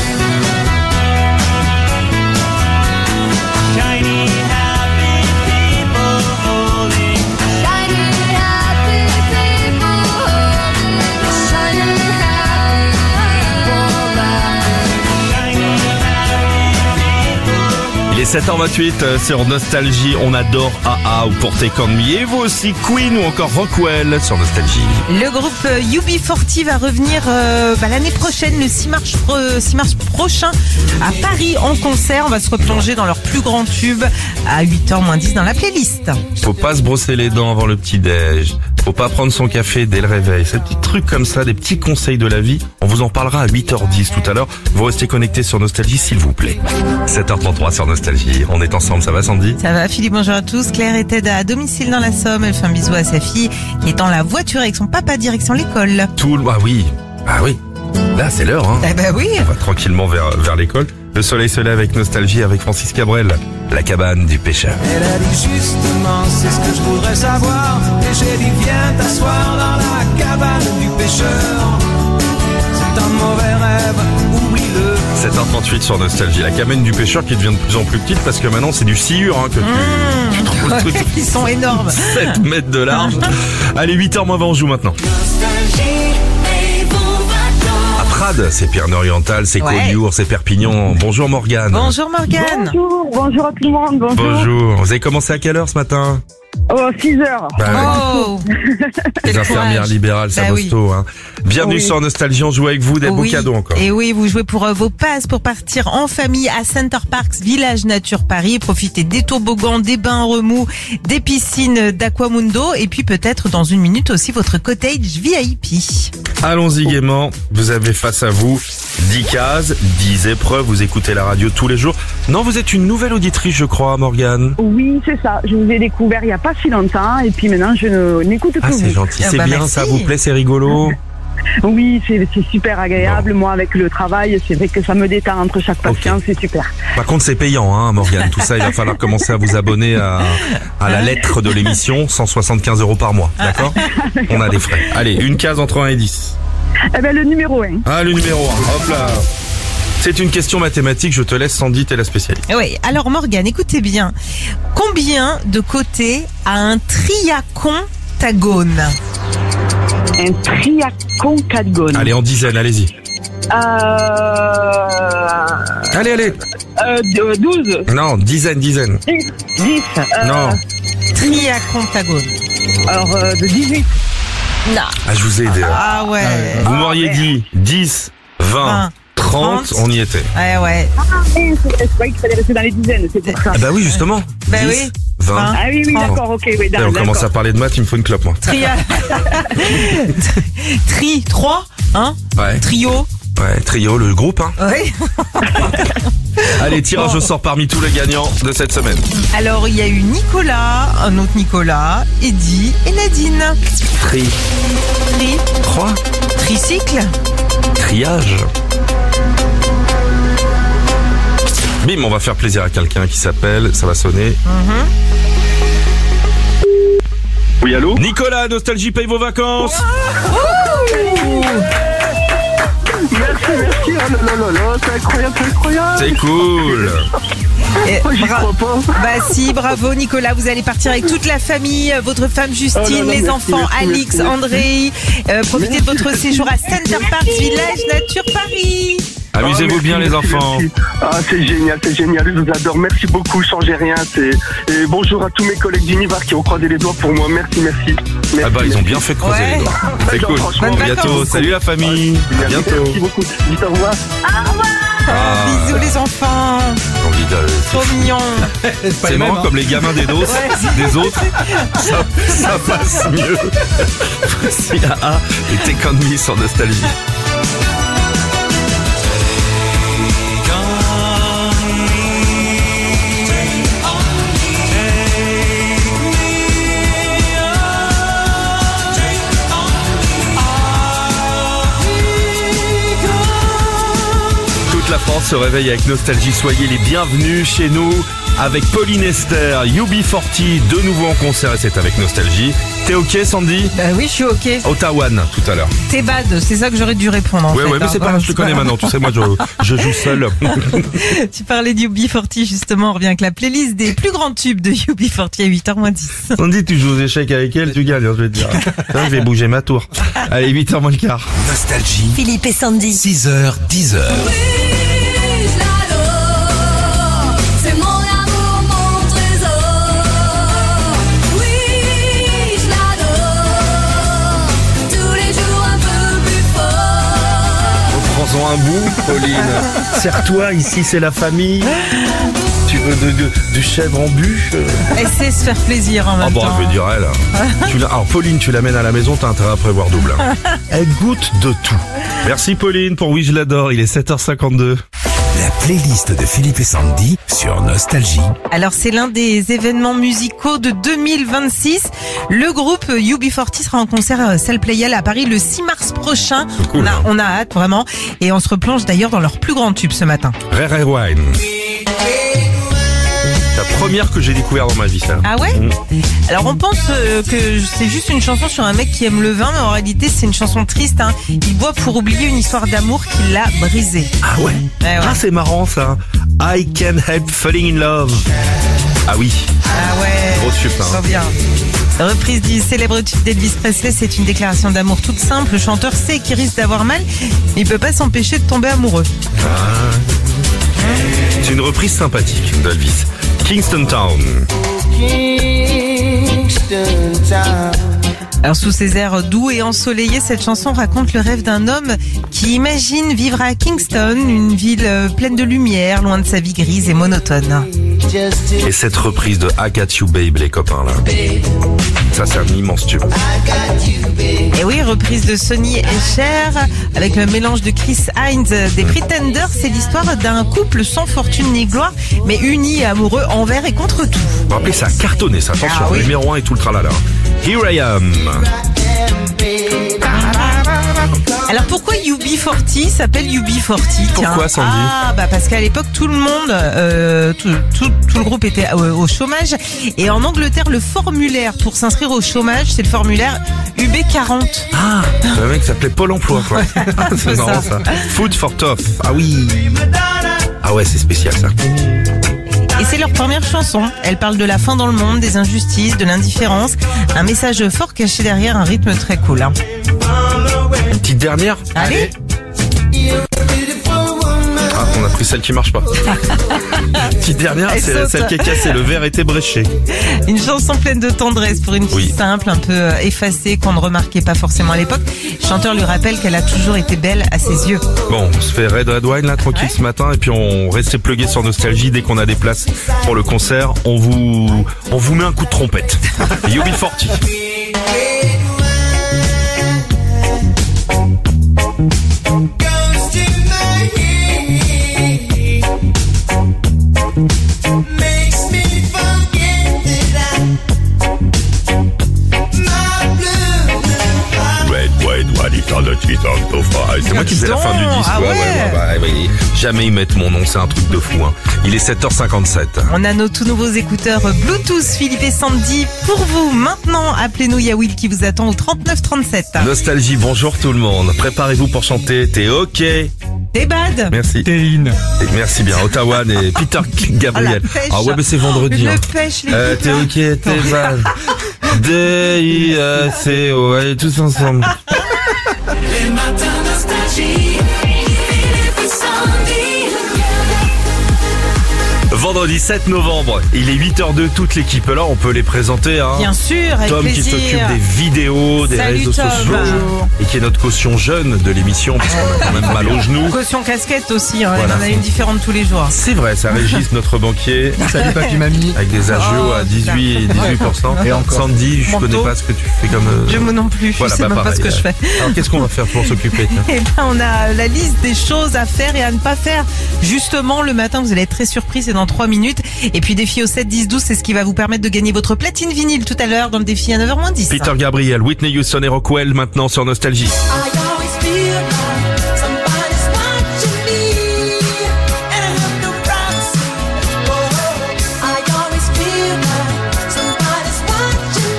Il est 7h28 sur Nostalgie, on adore AA ou pour Take On Me. Et vous aussi Queen ou encore Rockwell sur Nostalgie. Le groupe UB40 va revenir l'année prochaine, le 6 mars prochain à Paris en concert. On va se replonger dans leur plus grand tube à 8h-10 dans la playlist. Faut pas se brosser les dents avant le petit-déj. Faut pas prendre son café dès le réveil. Ces petits trucs comme ça, des petits conseils de la vie. On vous en parlera à 8h10 tout à l'heure. Vous restez connectés sur Nostalgie s'il vous plaît. 7h33 sur Nostalgie. On est ensemble, ça va Sandy? Ça va Philippe, bonjour à tous. Claire est aide à domicile dans la Somme. Elle fait un bisou à sa fille qui est dans la voiture avec son papa direction l'école. Ah oui. Là c'est l'heure hein. Eh ben oui. On va tranquillement vers l'école. Le soleil se lève avec Nostalgie avec Francis Cabrel. La cabane du pêcheur. Elle a dit justement, c'est ce que je voudrais savoir. Et j'ai dit, viens t'asseoir dans la cabane du pêcheur. C'est un mauvais rêve, oublie-le. 7h38 sur Nostalgie. La cabane du pêcheur qui devient de plus en plus petite parce que maintenant c'est du sciure hein, que tu trouves le truc. Ils sont énormes. 7 mètres de large. Allez, 8h20, on joue maintenant. À Prades, c'est Pyrénées-Orientales, c'est Collioure, c'est Perpignan. Bonjour Morgane. Bonjour Morgane. Bonjour à tout le monde. Bonjour. Vous avez commencé à quelle heure ce matin? Oh, 6h. Oh. Les infirmières libérales, ça bosse tôt, hein. Bienvenue sur Nostalgie, on joue avec vous, des beaux cadeaux encore. Et oui, vous jouez pour vos passes pour partir en famille à Center Parcs, Village Nature Paris. Profitez des toboggans, des bains remous, des piscines d'Aquamundo et puis peut-être dans une minute aussi votre cottage VIP. Allons-y gaiement, vous avez face à vous 10 cases, 10 épreuves, vous écoutez la radio tous les jours. Non, vous êtes une nouvelle auditrice, je crois, Morgane. Oui, c'est ça. Je vous ai découvert il n'y a pas si longtemps et puis maintenant je n'écoute que vous. Ah, c'est gentil, c'est bien, merci. ça vous plaît, c'est rigolo. Oui, c'est super agréable. Moi, avec le travail, c'est vrai que ça me détend entre chaque patient, c'est super. Par contre, c'est payant, hein, Morgane. Tout ça, il va falloir commencer à vous abonner à la lettre de l'émission, 175 € par mois, d'accord? On a des frais. Allez, une case entre 1 et 10. Eh ben, le numéro 1. Ah, le numéro 1, hop là. C'est une question mathématique, je te laisse Sandy, t'es la spécialiste. Oui, alors Morgane, écoutez bien. Combien de côtés a un triacontagone? Un triacontagone. Allez, en dizaines, allez-y. Allez. 12. Non, dizaines. 10. Non. Triacontagone. Alors, de 18. Non. Ah, je vous ai aidé. Ah ouais. Vous m'auriez dit 10, 20, 30, on y était. Ouais. Je croyais qu'il fallait rester dans les dizaines, c'est pour ça. Ah bah oui, justement. Bah 10, oui. 20. Ah oui, 30. d'accord, ok, oui, Là, on d'accord. commence à parler de maths, il me faut une clope, moi. 3, hein? Ouais. Trio. Ouais, trio, le groupe, hein. Oui. Allez, tirage au sort parmi tous les gagnants de cette semaine. Alors, il y a eu Nicolas, un autre Nicolas, Eddy et Nadine. Tri. 3. Tricycle. Triage. Bim, on va faire plaisir à quelqu'un qui s'appelle, ça va sonner. Oui, allô? Nicolas, Nostalgie paye vos vacances. Merci, oh là, c'est incroyable. C'est cool. J'y crois pas. Bah si, bravo Nicolas, vous allez partir avec toute la famille, votre femme Justine, Oh là là, les merci, enfants Alix, merci. André. Profitez de votre séjour à Center Parcs, Village Nature Paris. Amusez-vous bien les enfants. Merci. Ah, c'est génial, je vous adore. Merci beaucoup, changez rien. Et bonjour à tous mes collègues d'Univers qui ont croisé les doigts pour moi. Merci. Ah bah ils ont bien fait de creuser les doigts. C'est cool. Franchement, À bientôt. Salut la famille. À bientôt. Merci beaucoup. Dites au revoir. Bisous les enfants. Envie de- Trop mignon. C'est marrant comme les gamins des autres, ça passe mieux. Voici AA et Take On Me sur Nostalgie. Toute la France se réveille avec Nostalgie. Soyez les bienvenus chez nous avec Pauline Esther, UB40, de nouveau en concert et c'est avec Nostalgie. T'es ok Sandy? Bah oui, je suis ok. Ottawa tout à l'heure. T'es bad, c'est ça que j'aurais dû répondre en fait. Ouais, mais c'est pas grave, je te connais maintenant. Tu sais, moi, je joue seul. Tu parlais de UB40 justement, on revient avec la playlist des plus grands tubes de UB40 à 8h-10. Sandy, tu joues aux échecs avec elle, tu gagnes, je vais te dire. Je vais bouger ma tour. Allez, 8h moins le quart. Nostalgie. Philippe et Sandy. 6h, 10h. C'est mon amour, mon trésor. Oui, je l'adore. Tous les jours un peu plus fort. Prends-en un bout, Pauline. Serre-toi, ici c'est la famille. Tu veux du chèvre en bûche? Elle sait se faire plaisir en même bon, temps. je vais dire elle. Alors Pauline, tu l'amènes à la maison, t'as intérêt à prévoir double. Elle goûte de tout. Merci Pauline pour Oui je l'adore, il est 7h52. La playlist de Philippe et Sandy sur Nostalgie. Alors c'est l'un des événements musicaux de 2026. Le groupe UB40 sera en concert à Salle Playel à Paris le 6 mars prochain. Cool. On a hâte vraiment. Et on se replonge d'ailleurs dans leur plus grand tube ce matin. Ray Ray Wine. La première que j'ai découvert dans ma vie, ça. Ah ouais? Alors on pense que c'est juste une chanson sur un mec qui aime le vin, mais en réalité c'est une chanson triste. Hein. Il boit pour oublier une histoire d'amour qui l'a brisé. Ah ouais. Ah c'est marrant ça. I Can't Help Falling in Love. Ah oui. Ah ouais. Gros tube, hein. Trop bien. Reprise du célèbre tube d'Elvis Presley, c'est une déclaration d'amour toute simple. Le chanteur sait qu'il risque d'avoir mal, mais il peut pas s'empêcher de tomber amoureux. C'est une reprise sympathique d'Elvis. Kingston Town. Alors sous ces airs doux et ensoleillés, cette chanson raconte le rêve d'un homme qui imagine vivre à Kingston, une ville pleine de lumière, loin de sa vie grise et monotone. Et cette reprise de I Got You Babe, les copains là. Ça c'est un immense tube. Et oui, reprise de Sonny et Cher avec le mélange de Chris Hines des Pretenders. C'est l'histoire d'un couple sans fortune ni gloire, mais uni et amoureux envers et contre tout. Vous vous rappelez, ça a cartonné, ça. Attention, Ah oui. numéro 1 et tout le tralala. Here I Am. Alors pourquoi UB40 s'appelle UB40? Pourquoi, Sandy? Ah bah parce qu'à l'époque tout le monde, tout le groupe était au chômage, et en Angleterre le formulaire pour s'inscrire au chômage c'est le formulaire UB40. Ah, le mec s'appelait Pôle Emploi quoi. C'est marrant ça. Food for Tough. Ah oui. Ah ouais, c'est spécial ça. Et c'est leur première chanson. Elle parle de la faim dans le monde, des injustices, de l'indifférence. Un message fort caché derrière un rythme très cool. Hein. Une petite dernière. Allez. Ah, on a pris celle qui marche pas. Petite dernière, Elle c'est saute. celle qui est cassée. Le verre était bréché. Une chanson pleine de tendresse pour une fille Oui. simple, un peu effacée, qu'on ne remarquait pas forcément à l'époque. Le chanteur lui rappelle qu'elle a toujours été belle à ses yeux. Bon, on se fait Red Wine là tranquille ce matin et puis on reste plugué sur Nostalgie dès qu'on a des places pour le concert. On vous met un coup de trompette. UB40. C'est moi qui faisais la fin du disque. Ah ouais. Ouais. Jamais ils mettent mon nom, c'est un truc de fou. Hein. Il est 7h57. On a nos tout nouveaux écouteurs Bluetooth Philippe et Sandy pour vous. Maintenant, appelez-nous, il y a Will qui vous attend au 3937. Nostalgie, bonjour tout le monde. Préparez-vous pour chanter. T'es ok. T'es bad. Merci. Et merci bien. Ottawa et Peter Gabriel. Ah ouais, mais c'est vendredi. Le Hein. pêche, les T'es ok, t'es bad. D-I-C-O, allez tous ensemble. Les matins nostalgie, Philippe et Sandy. vendredi 7 novembre. Il est 8h02, toute l'équipe là, on peut les présenter. Hein. Bien sûr, avec Tom plaisir. qui s'occupe des vidéos, des Salut, réseaux Tom. sociaux. Bonjour. Et qui est notre caution jeune de l'émission, parce qu'on a quand même mal aux genoux. Caution casquette aussi, hein, Voilà. on en a une différente tous les jours. C'est vrai, ça Régis, notre banquier. Salut papy mamie. Avec des agios à 18%. Et encore. Sandy, je Manteau. connais pas ce que tu fais comme... Je non plus, Voilà, je sais bah, même pas ce que pareil, je fais. Alors qu'est-ce qu'on va faire pour s'occuper tiens Eh ben, on a la liste des choses à faire et à ne pas faire. Justement, le matin, vous allez être très surpris, c'est dans 3 minutes. Et puis, défi au 7, 10, 12, c'est ce qui va vous permettre de gagner votre platine vinyle tout à l'heure dans le défi à 9h-10. Peter Gabriel, Whitney Houston et Rockwell maintenant sur Nostalgie. I always feel like somebody's watching me, and I have no privacy. I always feel like somebody's watching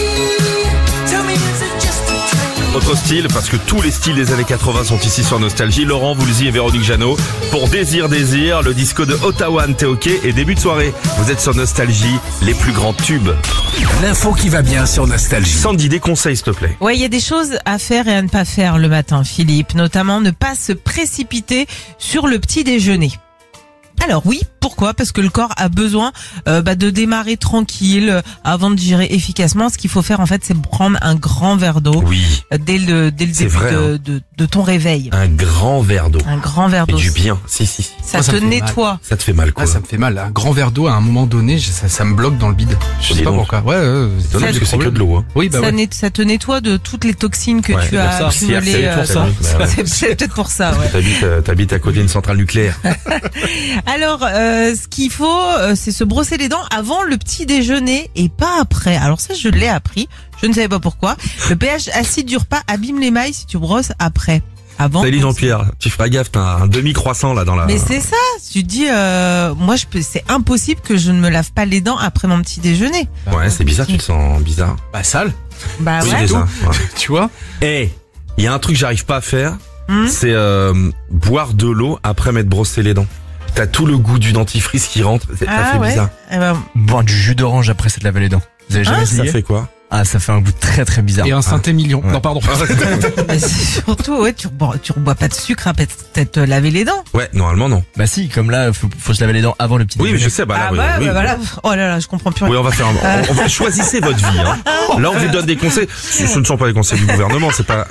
me. Tell me, is it just a dream? Autre style, parce que tous les styles des années 80 sont ici sur Nostalgie. Laurent Voulzy et Véronique Jeannot pour Désir, le disco de Ottawa Teoke et début de soirée. Vous êtes sur Nostalgie, les plus grands tubes. L'info qui va bien sur Nostalgie. Sandy, des conseils s'il te plaît. Ouais, il y a des choses à faire et à ne pas faire le matin, Philippe. Notamment, ne pas se précipiter sur le petit déjeuner. Alors oui, pourquoi ? Parce que le corps a besoin de démarrer tranquille avant de digérer efficacement. Ce qu'il faut faire en fait, c'est prendre un grand verre d'eau Oui, dès le début vrai, hein. de ton réveil. un grand verre d'eau. Un grand verre Et d'eau. du bien, si. Ça Moi, ça te me fait nettoie. Ça te fait mal quoi. Ah, ça me fait mal. Un grand verre d'eau à un moment donné, ça me bloque dans le bide. Je Dis sais pas donc. pourquoi. Ouais, C'est étonnant parce que c'est que de l'eau. Hein. Oui, bah Ça, ouais. ça te nettoie de toutes les toxines que Ouais, tu c'est as pour ça. accumulées. C'est pour ça. Bah ouais. C'est peut-être pour ça, ouais. T'habites à côté d'une centrale nucléaire. Alors, ce qu'il faut, c'est se brosser les dents avant le petit déjeuner et pas après. Alors ça, je l'ai appris. Je ne savais pas pourquoi. Le pH acide du repas abîme l'émail si tu brosses après. Avant. Salut Jean-Pierre, tu feras gaffe, t'as un demi-croissant là dans la... Mais c'est ça. Tu te dis, moi, c'est impossible que je ne me lave pas les dents après mon petit déjeuner. Ouais, c'est bizarre, tu te sens bizarre. Bah sale. Bah Oui, ouais. c'est ça. Ouais. Tu vois? Eh, il y a un truc que j'arrive pas à faire, Hmm. c'est boire de l'eau après m'être brossé les dents. T'as tout le goût du dentifrice qui rentre, ça fait ouais. bizarre. Eh ben, Boire du jus d'orange après s'être lavé les dents. Vous avez jamais Ça essayé? fait quoi? Ah, ça fait un goût très très bizarre. Et un Saint-Émilion. Ouais. Non, pardon. mais c'est surtout, ouais, tu rebois pas de sucre après t'être lavé les dents. Ouais, normalement non. Bah si, comme là, faut se laver les dents avant le petit Oui, mais déjeuner. je sais, bah là, Ah oui, ouais, oui, bah oui. voilà. Oh là là, je comprends plus rien. Oui, on va faire on va choisissez votre vie, hein. Là, on vous donne des conseils. Ce ne sont pas des conseils du gouvernement, c'est pas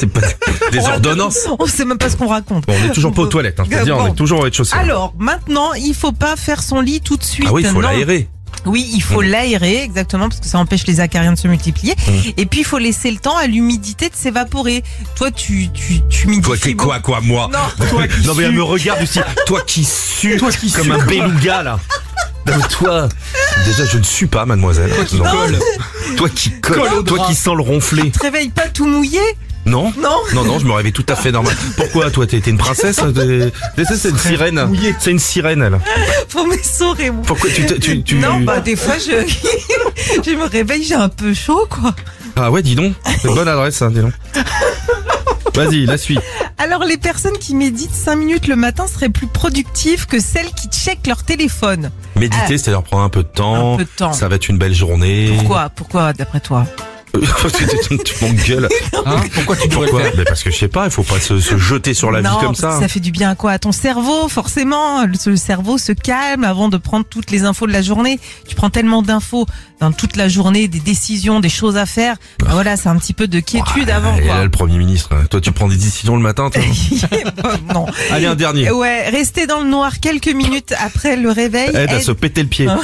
des ordonnances. On sait même pas ce qu'on raconte. Bon, on est toujours pas aux toilettes, hein. C'est-à-dire, on Bon. est toujours au rez-de-chaussée. Alors, maintenant, il faut pas faire son lit tout de suite. Ah oui, il faut Non. l'aérer. Oui, il faut l'aérer, exactement, parce que ça empêche les acariens de se multiplier. Et puis, il faut laisser le temps à l'humidité de s'évaporer. Toi, tu humidifies. Toi qui quoi, moi? Non. Toi qui non, mais elle me regarde aussi. Toi qui sues, comme un beluga, là. Non, mais toi, déjà, je ne suis pas, mademoiselle. Toi qui colle. Toi qui colle. Toi qui sens le ronfler. Tu te réveilles pas tout mouillé? Non? Non. Non, je me réveille tout à fait normal. Pourquoi, toi, t'es une princesse? C'est une sirène. C'est une sirène, elle. Faut m'essorer, moi. Pourquoi tu... Non, bah, des fois, je me réveille, j'ai un peu chaud, quoi. Ah ouais, dis donc. C'est une bonne adresse, hein, dis donc. Vas-y, la suite. Alors, les personnes qui méditent 5 minutes le matin seraient plus productives que celles qui checkent leur téléphone. Méditer, c'est-à-dire prendre un peu de temps. Un peu de temps. Ça va être une belle journée. Pourquoi, d'après toi? Tu m'engueules. Hein? Pourquoi tu devrais le faire? Mais parce que je sais pas, il faut pas se jeter sur la vie Non, comme parce que ça. ça fait du bien à quoi? À ton cerveau, forcément. Le cerveau se calme avant de prendre toutes les infos de la journée. Tu prends tellement d'infos dans toute la journée, des décisions, des choses à faire. Ben voilà, c'est un petit peu de quiétude avant, Et quoi. là, le Premier ministre, toi tu prends des décisions le matin, toi. Non. Allez, un dernier. Ouais, rester dans le noir quelques minutes après le réveil Aide à aide se péter le pied.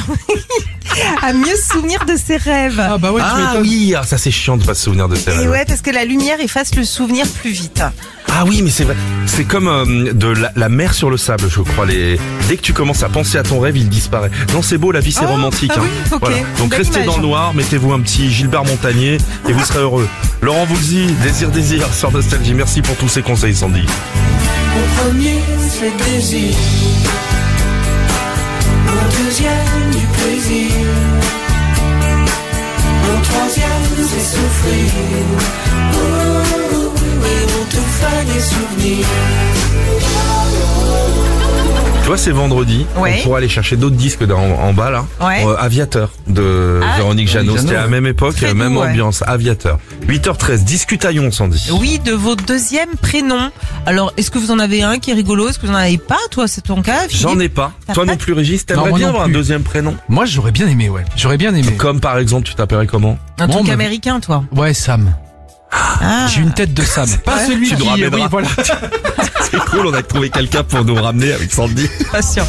à mieux se souvenir de ses rêves. Ah bah ouais, tu Ah m'étonnes. oui, ça c'est chiant de pas se souvenir de ça. Et ouais, parce que la lumière efface le souvenir plus vite. Ah oui, mais c'est vrai. C'est comme de la mer sur le sable, je crois. Dès que tu commences à penser à ton rêve, il disparaît. Non, c'est beau, la vie c'est Oh, romantique. ah hein. oui, ok. Voilà. Donc Belle restez image. dans le noir, mettez-vous un petit Gilbert Montagnier et vous serez heureux. Laurent Voulzy, Désir sur Nostalgie. Merci pour tous ces conseils, Sandy. Mon premier, c'est désir. Mon deuxième, du plaisir. Mon troisième, c'est souffrir. Et mon tout fin des souvenirs. Tu vois, c'est vendredi. Ouais. On pourra aller chercher d'autres disques en bas là. Ouais. Aviateur de Véronique Jeannot. C'était à la même époque, Très même doux, ouais. ambiance. Aviateur. 8h13, discutaillons, Sandy. Oui, de vos deuxièmes prénoms. Alors, est-ce que vous en avez un qui est rigolo? Est-ce que vous en avez pas? Toi, c'est ton cas, Philippe? J'en ai pas. T'as Toi pas non plus, Régis, Non, t'aimerais moi bien non avoir un plus. deuxième prénom? Moi, j'aurais bien aimé, ouais. J'aurais bien aimé. Comme par exemple, tu t'appellerais comment? Un Moi, truc on me- américain, toi. Ouais, Sam. Ah. J'ai une tête de Sam. Pas vrai celui Tu nous qui... ramèneras. Oui, voilà. C'est cool, on a trouvé quelqu'un pour nous ramener avec Sandy. Patient.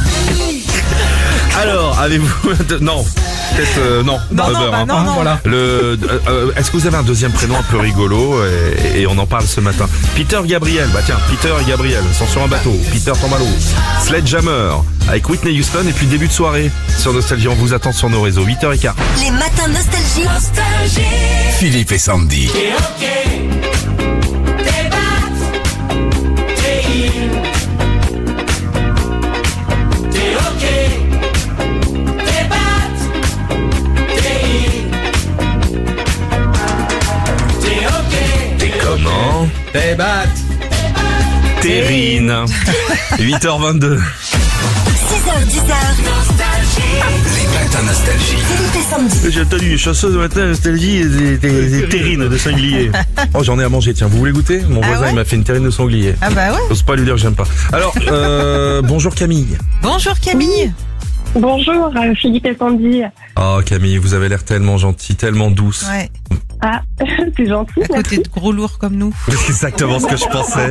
Alors, avez-vous... Non, peut-être... non, Non, Uber, non, bah hein. non, non. Voilà. Est-ce que vous avez un deuxième prénom un peu rigolo et on en parle ce matin? Peter Gabriel, bah tiens, Peter et Gabriel sont sur un bateau. Peter Tambalo, Sledgehammer avec Whitney Houston et puis début de soirée sur Nostalgie. On vous attend sur nos réseaux. 8h15. Les matins nostalgie. Philippe et Sandy. Comment? Terrine. 8h22. 6h, 10h. Les matins nostalgie. Philippe et Sandy. J'ai entendu les chansons de matin Nostalgie et des terrines de sanglier. Oh, j'en ai à manger, tiens. Vous voulez goûter? Mon Ah voisin, ouais il m'a fait une terrine de sanglier. Ah bah ouais. J'ose pas lui dire que j'aime pas. Alors, bonjour Camille. Bonjour Camille. Bonjour, Philippe et Sandy. Oh Camille, vous avez l'air tellement gentille, tellement douce. Ouais. Ah, c'est gentil. À côté de gros lourds comme nous. C'est exactement ce que je pensais.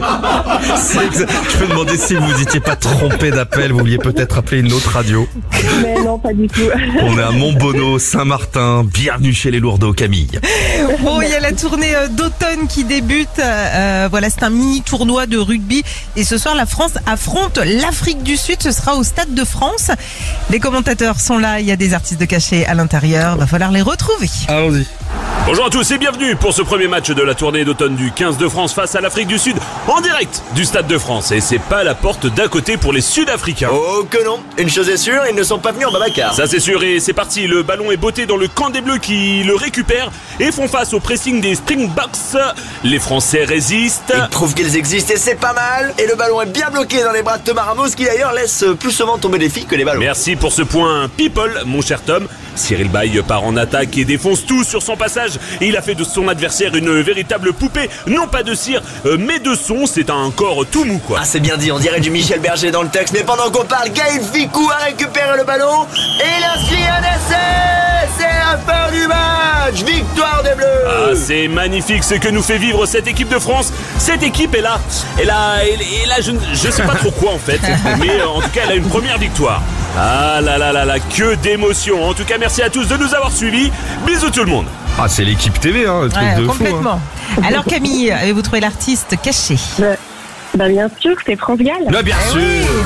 Je peux demander si vous n'étiez pas trompé d'appel, vous vouliez peut-être appeler une autre radio. Mais non, pas du tout. On est à Montbonneau, Saint-Martin. Bienvenue chez les Lourdeaux, Camille. Bon, il y a la tournée d'automne qui débute. Voilà, c'est un mini tournoi de rugby. Et ce soir, la France affronte l'Afrique du Sud. Ce sera au Stade de France. Les commentateurs sont là. Il y a des artistes de cachet à l'intérieur. Va falloir les retrouver. Allons-y. Bonjour à tous et bienvenue pour ce premier match de la tournée d'automne du 15 de France face à l'Afrique du Sud en direct du Stade de France. Et c'est pas la porte d'à côté pour les Sud-Africains. Oh que non, une chose est sûre, ils ne sont pas venus en Babacar. Ça c'est sûr et c'est parti, le ballon est botté dans le camp des Bleus qui le récupèrent et font face au pressing des Springboks. Les Français résistent. Ils trouvent qu'ils existent et c'est pas mal. Et le ballon est bien bloqué dans les bras de Thomas Ramos qui d'ailleurs laisse plus souvent tomber les filles que les ballons. Merci pour ce point people, mon cher Tom. Cyril Baille part en attaque et défonce tout sur son passage. Et il a fait de son adversaire une véritable poupée, non pas de cire, mais de son. C'est un corps tout mou quoi. Ah c'est bien dit, on dirait du Michel Berger dans le texte. Mais pendant qu'on parle, Gaël Ficou a récupéré le ballon et il inscrit un essai. C'est la fin du match. Victoire des Bleus. Ah, c'est magnifique ce que nous fait vivre cette équipe de France. Cette équipe est là. Elle a je sais pas trop quoi en fait. Mais en tout cas, elle a une première victoire. Ah là là là là, que d'émotion. En tout cas, merci à tous de nous avoir suivis. Bisous tout le monde. Ah, c'est l'équipe TV, hein, le truc de complètement. fou. Hein. Alors Camille, avez-vous trouvé l'artiste caché? Bah bien sûr, c'est France Gall. Là, bien sûr.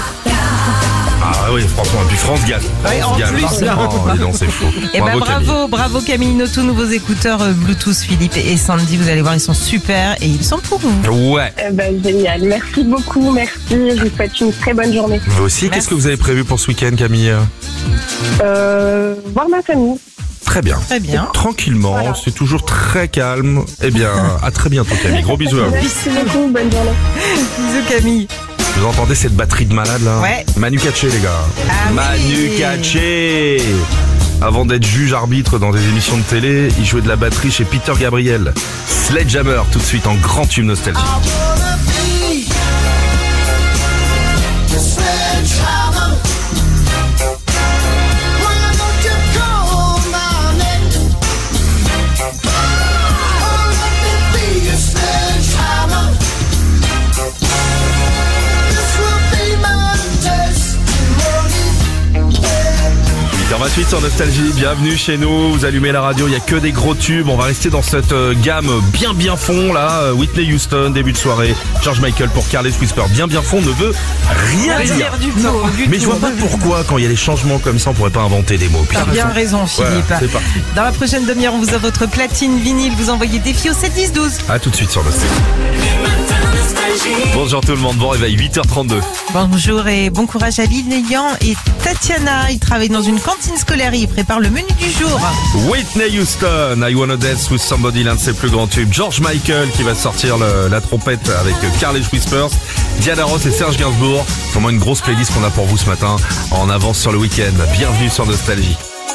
Ah oui, franchement, et puis France Gall. Ouais, en plus. Oh, non, c'est faux. Eh ben Camille. bravo Camille, nos tout nouveaux écouteurs Bluetooth Philippe et Sandy, vous allez voir, ils sont super et ils sont pour vous. Ouais. Génial, merci beaucoup, merci. Je vous souhaite une très bonne journée. Vous aussi, qu'est-ce que vous avez prévu pour ce week-end, Camille? Voir ma famille. Très bien. Très bien. Tranquillement, Voilà. c'est toujours très calme. Eh bien, à très bientôt, Camille. Gros bisous à vous. Merci beaucoup, bonne journée. Bisous Camille. Vous entendez cette batterie de malade là? Ouais. Manu Katché, les gars. Ah Manu oui. Katché. Avant d'être juge-arbitre dans des émissions de télé, il jouait de la batterie chez Peter Gabriel. Sledgehammer, tout de suite en grand tube nostalgie. H28 sur Nostalgie, bienvenue chez nous, vous allumez la radio, il y a que des gros tubes, on va rester dans cette gamme bien fond là, Whitney Houston, début de soirée, George Michael pour Careless Whisper, bien fond ne veut rien dire. Du tout, mais je vois pas pourquoi quand il y a des changements comme ça on pourrait pas inventer des mots. T'as bien raison Philippe. Voilà, c'est parti. Dans la prochaine demi-heure, on vous a votre platine vinyle, vous envoyez défi au 7-10-12. A tout de suite sur Nostalgie. Bonjour tout le monde, bon réveil, 8h32. Bonjour et bon courage à Lilian et Tatiana, ils travaillent dans une cantine Martin Scolari prépare le menu du jour. Whitney Houston, I Wanna Dance With Somebody, l'un de ses plus grands tubes. George Michael qui va sortir la trompette avec Careless Whispers. Diana Ross et Serge Gainsbourg. Vraiment une grosse playlist qu'on a pour vous ce matin. En avance sur le week-end. Bienvenue sur Nostalgie.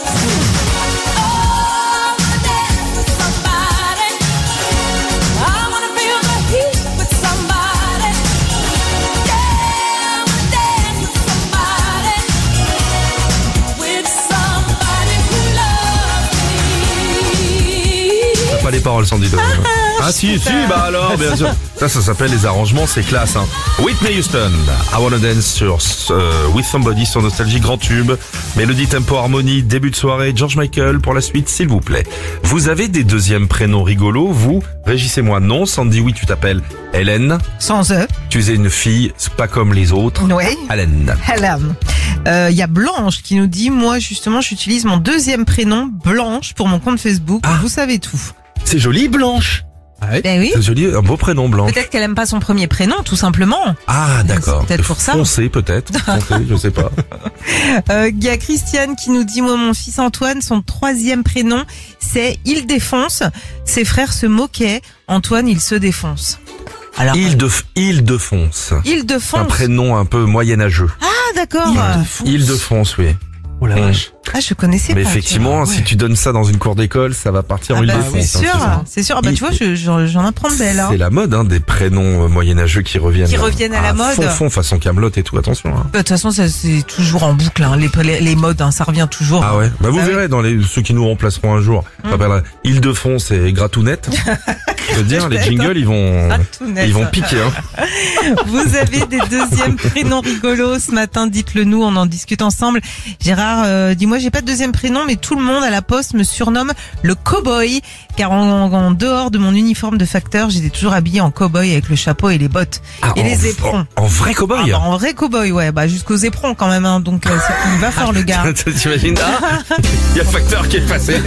Pas les paroles, Sandy. Ah si, bah alors, bien sûr. Ça s'appelle les arrangements, c'est classe. Hein. Whitney Houston, I Wanna Dance sur With Somebody sur Nostalgie, grand tube. Mélodie, tempo, harmonie, début de soirée. George Michael pour la suite, s'il vous plaît. Vous avez des deuxièmes prénoms rigolos, vous? Régissez-moi, non. Sandy, oui, tu t'appelles Hélène. Sans E. Tu es une fille, c'est pas comme les autres. Oui. Hélène. Hélène. Il y a Blanche qui nous dit, moi justement, j'utilise mon deuxième prénom, Blanche, pour mon compte Facebook. Ah. Vous savez tout. C'est joli, Blanche. Ben oui. C'est joli, un beau prénom, Blanche. Peut-être qu'elle aime pas son premier prénom, tout simplement. Ah, d'accord. C'est peut-être pour ça. Foncé, peut-être. Foncé, je sais pas. Il y a Christiane qui nous dit, moi, mon fils Antoine, son troisième prénom, c'est Il Défonce. Ses frères se moquaient. Antoine, il se défonce. Alors, Île-de-France. Île-de-France. Un prénom un peu moyenâgeux. Ah, d'accord. Île-de-France, oui. Oh la vache. Ah, je connaissais Mais pas. effectivement, tu vois. si tu donnes ça dans une cour d'école, ça va partir en Île-de-France. C'est sûr. Bah, tu vois, j'en apprends de belles. Hein. C'est la mode, hein, des prénoms moyenâgeux qui reviennent. Qui reviennent à la mode. Fond, façon Camelot et tout, attention. Hein. De toute façon, ça, c'est toujours en boucle, hein. Les modes, hein, ça revient toujours. Ah ouais. Bah, vous verrez dans ceux qui nous remplaceront un jour. Ça s'appellera Île-de-France et Gratounette. Je veux dire, les jingles, ils vont piquer, hein. Vous avez des deuxièmes prénoms rigolos ce matin, dites-le nous, on en discute ensemble. Gérard, dis-moi, j'ai pas de deuxième prénom, mais tout le monde à la poste me surnomme le cow-boy, car en dehors de mon uniforme de facteur, j'étais toujours habillé en cow-boy avec le chapeau et les bottes et les éperons. En vrai cow-boy? En vrai cow-boy, ouais, bah jusqu'aux éperons quand même, hein, donc il va fort le gars. T'imagines? Il y a le facteur qui est passé.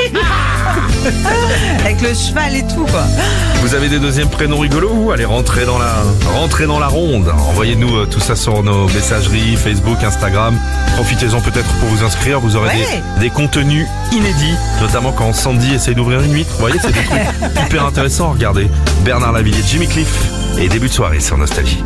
Avec le cheval et tout, quoi. Vous avez des deuxièmes prénoms rigolos ou allez rentrer dans la ronde. Envoyez-nous tout ça sur nos messageries Facebook, Instagram. Profitez-en peut-être pour vous inscrire. Vous aurez des contenus inédits, notamment quand Sandy essaye d'ouvrir une huître. Vous voyez, c'est des trucs hyper intéressants. Regardez, Bernard Lavilliers, Jimmy Cliff et début de soirée sur Nostalgie.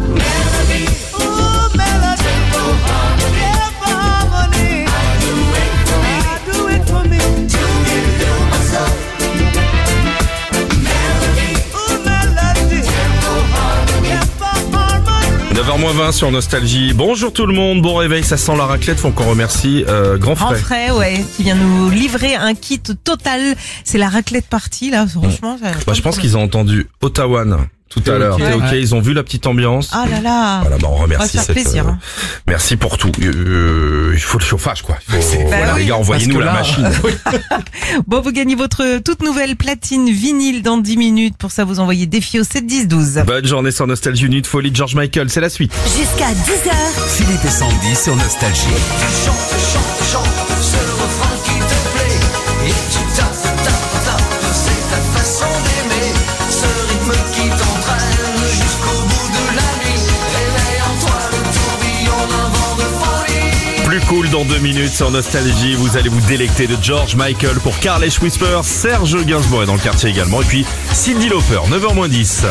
9h20 sur Nostalgie. Bonjour tout le monde, bon réveil, ça sent la raclette, faut qu'on remercie Grand Frais. Grand Frais, ouais, qui vient nous livrer un kit total. C'est la raclette partie, là, franchement. Je pense qu'ils ont entendu Ottawa tout à l'heure. Okay. Ok, ils ont vu la petite ambiance. Ah là là. Voilà, on remercie. Ça va faire plaisir. Merci pour tout. Il faut le chauffage, quoi. Les gars, envoyez-nous la machine. Bon, vous gagnez votre toute nouvelle platine vinyle dans 10 minutes. Pour ça, vous envoyez défi au 7 10 12. Bonne journée sur Nostalgie, une folie de George Michael, c'est la suite. Jusqu'à 10h. Philippe et Sandy sur Nostalgie. Chante, c'est le refrain qui te plaît. Et tu tapes, c'est ta façon d'aimer. Ce rythme qui t'entraîne jusqu'au bout de la nuit. Réveille en toi le tourbillon d'un vent de folie. Plus cool dans 2 minutes sur Nostalgie. Vous allez vous délecter de George Michael pour Careless Whisper. Serge Gainsbourg est dans le quartier également. Et puis Cyndi Lauper, 9h-10.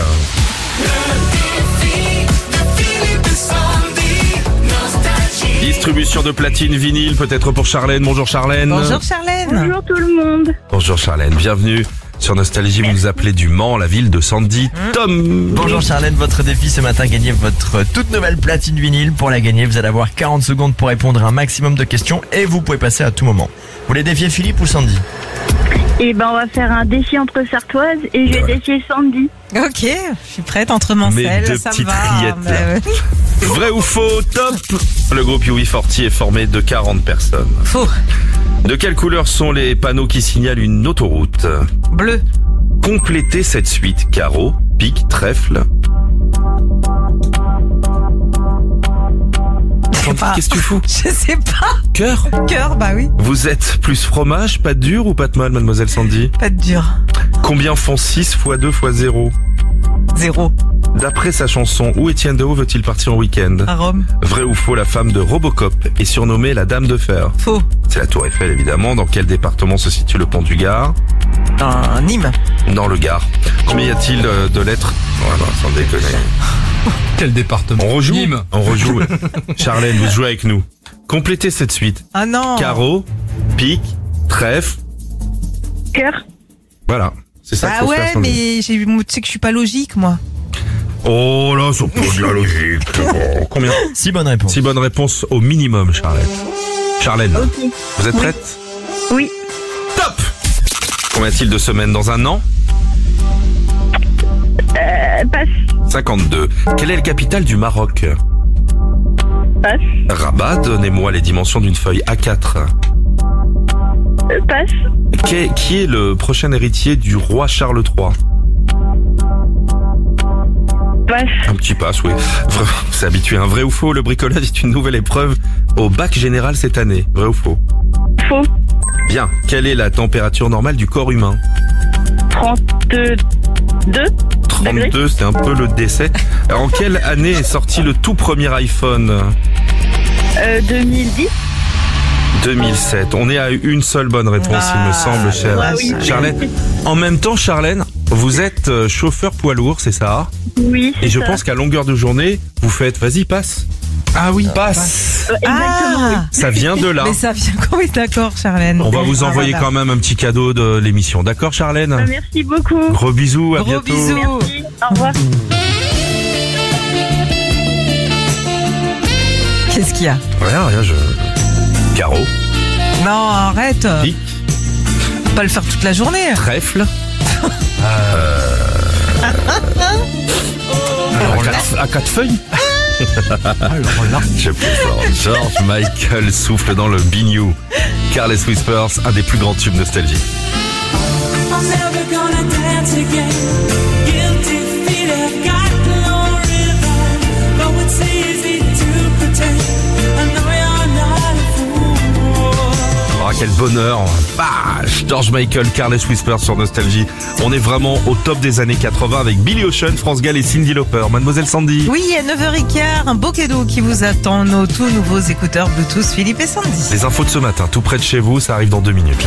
Distribution de platine vinyle, peut-être pour Charlène. Bonjour Charlène. Bonjour Charlène. Bonjour tout le monde. Bonjour Charlène, bienvenue sur Nostalgie. Vous nous appelez du Mans, la ville de Sandy. Tom. Bonjour Charlène, votre défi ce matin, gagner votre toute nouvelle platine vinyle. Pour la gagner, vous allez avoir 40 secondes pour répondre à un maximum de questions et vous pouvez passer à tout moment. Vous voulez défier Philippe ou Sandy? Et on va faire un défi entre Sartoises et je vais défier Sandy. Ok, je suis prête entre Mancel, Mes deux ça me petites va. rillettes. Vrai ou faux? Top. Le groupe UB40 est formé de 40 personnes. Faux. De quelle couleur sont les panneaux qui signalent une autoroute? Bleu. Complétez cette suite. Carreau, pique, trèfle. Qu'est-ce que tu fous? Je sais pas. Cœur? Cœur, bah oui. Vous êtes plus fromage, pâte dure ou pâte molle, mademoiselle Sandy? Pâte dure. Combien font 6 x 2 x 0? 0. D'après sa chanson, où Étienne Dao veut-il partir en week-end? À Rome. Vrai ou faux, la femme de Robocop est surnommée la Dame de Fer? Faux. C'est la Tour Eiffel, évidemment. Dans quel département se situe le pont du Gard? Dans Nîmes. Dans le Gard. Combien y a-t-il de lettres? Voilà, sans déconner. Quel département? On rejoue? Nîmes. On rejoue. Charlène, vous jouez avec nous. Complétez cette suite. Ah non. Carreau, pique, trèfle. Cœur. Voilà. C'est ça qu'il Ah faut faire, ouais, Sandy. mais tu sais que je suis pas logique, moi. Oh là, c'est pas de la logique. Bon, combien? 6 bonnes réponses. 6 bonnes réponses au minimum, Charlène. Charlène, vous êtes prête? Oui. Top! Combien y a-t-il de semaines dans un an? Passe. 52. Quelle est la capitale du Maroc? Passe. Rabat, donnez-moi les dimensions d'une feuille A4. Passe. Qui est le prochain héritier du roi Charles III? Passe. Un petit passe, oui. C'est habitué. Un vrai ou faux? Le bricolage est une nouvelle épreuve au bac général cette année. Vrai ou faux? Faux. Bien. Quelle est la température normale du corps humain? 32. 32, c'est un peu le décès. Alors, en quelle année est sorti le tout premier iPhone? 2010. 2007. On est à une seule bonne réponse, il me semble, chère oui. Charlène. En même temps, Charlène, vous êtes chauffeur poids lourd, c'est ça? Oui. Et je pense qu'à longueur de journée, vous faites, vas-y, passe. Ah oui, passe. Exactement. Oui. Ça vient de là. Mais ça vient quand oui, d'accord, Charlène. On va vous envoyer quand même un petit cadeau de l'émission. D'accord, Charlène? Merci beaucoup. Gros bisous, à Gros bientôt. bisous. Merci. Au revoir. Qu'est-ce qu'il y a? Rien, Carreau, Non, arrête. pique, Faut pas le faire toute la journée. trèfle. À quatre feuilles. alors là. Je peux fort. George Michael souffle dans le bignou. Careless Whispers, un des plus grands tubes nostalgiques. I'm never gonna dance again. Guilty feet have got no rhythm, but it's easy to pretend. I know you're not a fool. Oh, quel bonheur. George Michael, Careless Whispers sur Nostalgie. On est vraiment au top des années 80 avec Billy Ocean, France Gall et Cyndi Lauper. Mademoiselle Sandy. Oui, à 9h15, un beau cadeau qui vous attend. Nos tout nouveaux écouteurs Bluetooth Philippe et Sandy. Les infos de ce matin, tout près de chez vous, ça arrive dans 2 minutes.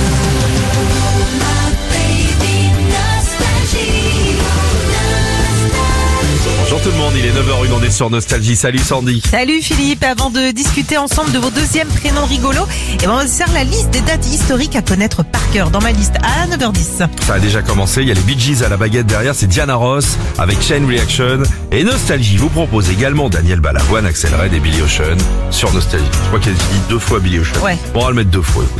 Bonjour tout le monde, il est 9h01, on est sur Nostalgie. Salut Sandy. Salut Philippe, avant de discuter ensemble de vos deuxièmes prénoms rigolos, on va faire la liste des dates historiques à connaître par cœur dans ma liste à 9h10. Ça a déjà commencé, il y a les Bee Gees à la baguette derrière, c'est Diana Ross avec Chain Reaction. Et Nostalgie vous propose également Daniel Balavoine, Axel Red et Billy Ocean sur Nostalgie. Je crois qu'elle dit 2 fois Billy Ocean. Ouais. Bon, on va le mettre 2 fois. Écoute.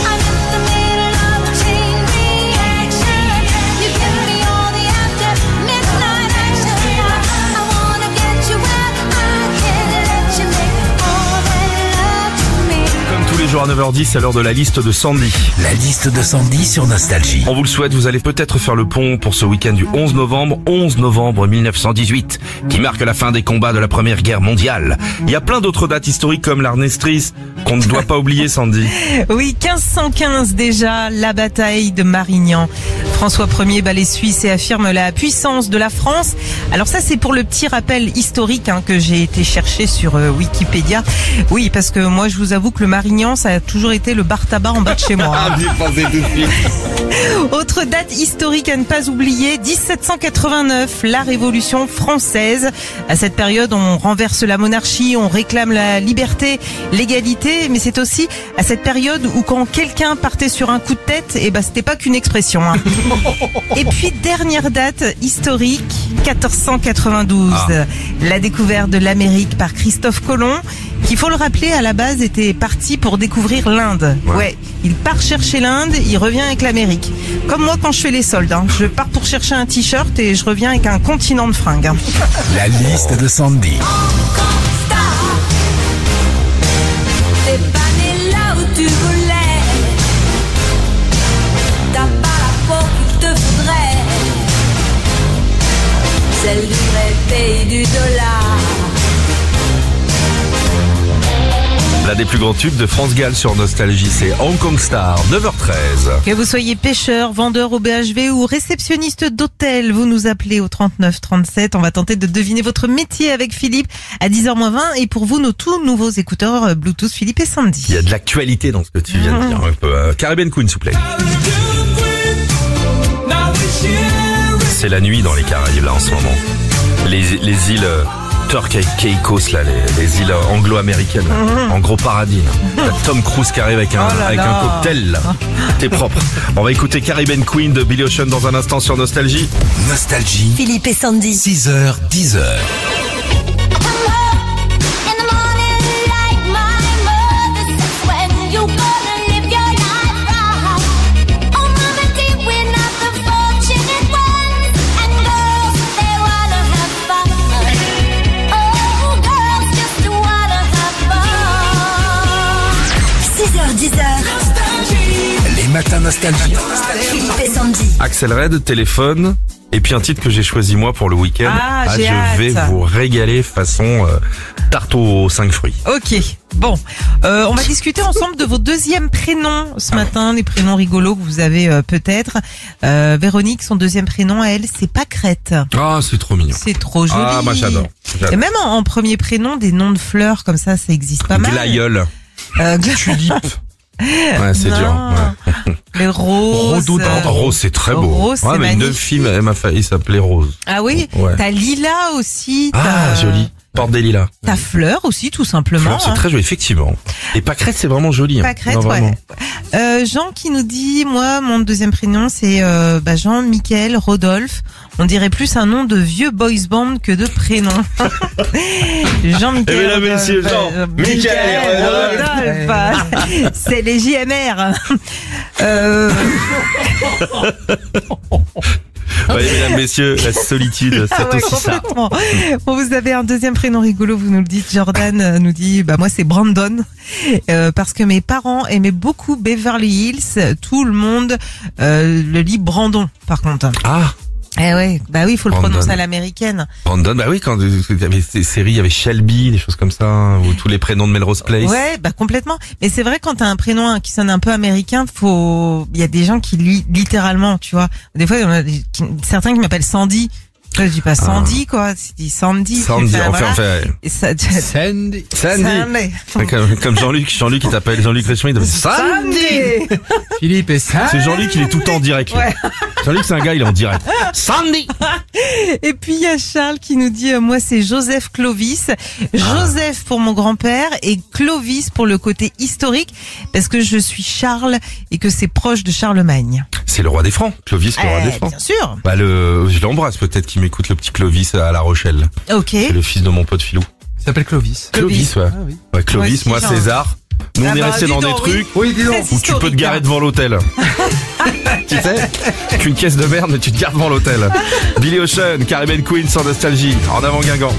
Tous les jours à 9h10, c'est l'heure de la liste de Sandy. La liste de Sandy sur Nostalgie. On vous le souhaite, vous allez peut-être faire le pont pour ce week-end du 11 novembre 1918, qui marque la fin des combats de la Première Guerre mondiale. Il y a plein d'autres dates historiques comme l'armistice qu'on ne doit pas oublier, Sandy. Oui, 1515 déjà, la bataille de Marignan. François Ier bat les Suisses et affirme la puissance de la France. Alors ça, c'est pour le petit rappel historique que j'ai été chercher sur Wikipédia. Oui, parce que moi, je vous avoue que le Marignan, ça a toujours été le bar tabac en bas de chez moi. Autre date historique à ne pas oublier, 1789, la Révolution française. À cette période, on renverse la monarchie, on réclame la liberté, l'égalité, mais c'est aussi à cette période où quand quelqu'un partait sur un coup de tête, c'était pas qu'une expression. Et puis, dernière date historique, 1492, la découverte de l'Amérique par Christophe Colomb, qui, faut le rappeler, à la base était parti pour découvrir l'Inde. Ouais, il part chercher l'Inde, il revient avec l'Amérique. Comme moi quand je fais les soldes, je pars pour chercher un t-shirt et je reviens avec un continent de fringues. La liste de Sandy. T'es pas né là où tu voulais. T'as pas la peau qu'il te faudrait. Celle du vrai pays du dollar. La Un des plus grands tubes de France Gall sur Nostalgie, c'est Hong Kong Star, 9h13. Que vous soyez pêcheur, vendeur au BHV ou réceptionniste d'hôtel, vous nous appelez au 39 37. On va tenter de deviner votre métier avec Philippe à 10h-20 et pour vous, nos tout nouveaux écouteurs Bluetooth Philippe et Sandy. Il y a de l'actualité dans ce que tu viens de dire un peu. Caribbean Queen, s'il vous plaît. C'est la nuit dans les Caraïbes là en ce moment. Les îles Turk et Caicos là, les îles anglo-américaines, en gros paradis. Là. Tom Cruise qui arrive avec un cocktail là. T'es propre. On va écouter Caribbean Queen de Billy Ocean dans un instant sur Nostalgie. Nostalgie. Philippe et Sandy. 6h, 10h. Les matins Nostalgie. Philippe et Sandy. Axel Red, téléphone. Et puis un titre que j'ai choisi moi pour le week-end. Je vais vous régaler façon tarte aux 5 fruits. Ok, bon. On va discuter ensemble de vos deuxièmes prénoms ce matin, les prénoms rigolos que vous avez peut-être. Véronique, son deuxième prénom à elle, c'est Pâquerette. Ah, c'est trop mignon. C'est trop joli. Ah, moi j'adore. Et même en premier prénom, des noms de fleurs comme ça existe pas mal. Glaïeul. Tulipe. Ouais, c'est dur. Ouais. Les roses. Rose, c'est très beau. Rose, c'est mais une magnifique. fille, elle m'a failli s'appeler Rose. Ah oui, Ouais. t'as Lila aussi. Ah, joli. Porte des lilas. T'as Fleur aussi, tout simplement. Fleur, c'est très joli, effectivement. Et Pâquerette, c'est vraiment joli. Pâquerette, Non, vraiment. ouais. Jean qui nous dit, moi, mon deuxième prénom, c'est Jean-Michel Rodolphe. On dirait plus un nom de vieux boys band que de prénom. Jean-Michel. Eh mesdames, messieurs, Jean-Michel Rodolphe. C'est les JMR. Oui, mesdames, messieurs, la solitude, c'est aussi ça. Complètement. Bon, vous avez un deuxième prénom rigolo, vous nous le dites. Jordan nous dit, moi c'est Brandon, parce que mes parents aimaient beaucoup Beverly Hills. Tout le monde le lit Brandon, par contre. Ah. Eh ouais, il faut le Brandon. prononcer à l'américaine. Brandon, oui, quand il y avait ces séries, il y avait Shelby, des choses comme ça, ou tous les prénoms de Melrose Place. Ouais, complètement. Mais c'est vrai, quand t'as un prénom qui sonne un peu américain, il y a des gens qui lisent littéralement, tu vois. Des fois, il y en a certains qui m'appellent Sandy. Je dis pas Sandy, quoi. C'est dit Sandy. Sandy, Enfin, fait. Sandy. Sandy. Comme Jean-Luc qui t'appelle Jean-Luc Richemont, il t'appelle Sandy. Philippe et Sandy. C'est Jean-Luc, il est tout le temps en direct. lui. Ouais. Jean-Luc, c'est un gars, il est en direct. Sandy. Et puis il y a Charles qui nous dit, moi c'est Joseph Clovis. Joseph pour mon grand-père et Clovis pour le côté historique, parce que je suis Charles et que c'est proche de Charlemagne. C'est le roi des Francs. Clovis, le roi des Francs. Bien sûr. Je l'embrasse peut-être qu'il m'écoute, le petit Clovis à La Rochelle. Ok. C'est le fils de mon pote Philou. Il s'appelle Clovis. Clovis, ouais. Ah oui. Ouais, Clovis, Moi moi aussi, César. Nous on est restés dans des trucs où tu peux te garer devant l'hôtel. Tu sais, qu'une caisse de merde, mais tu te gares devant l'hôtel. Billy Ocean, Caribbean Queen sur Nostalgie. En avant Guingamp.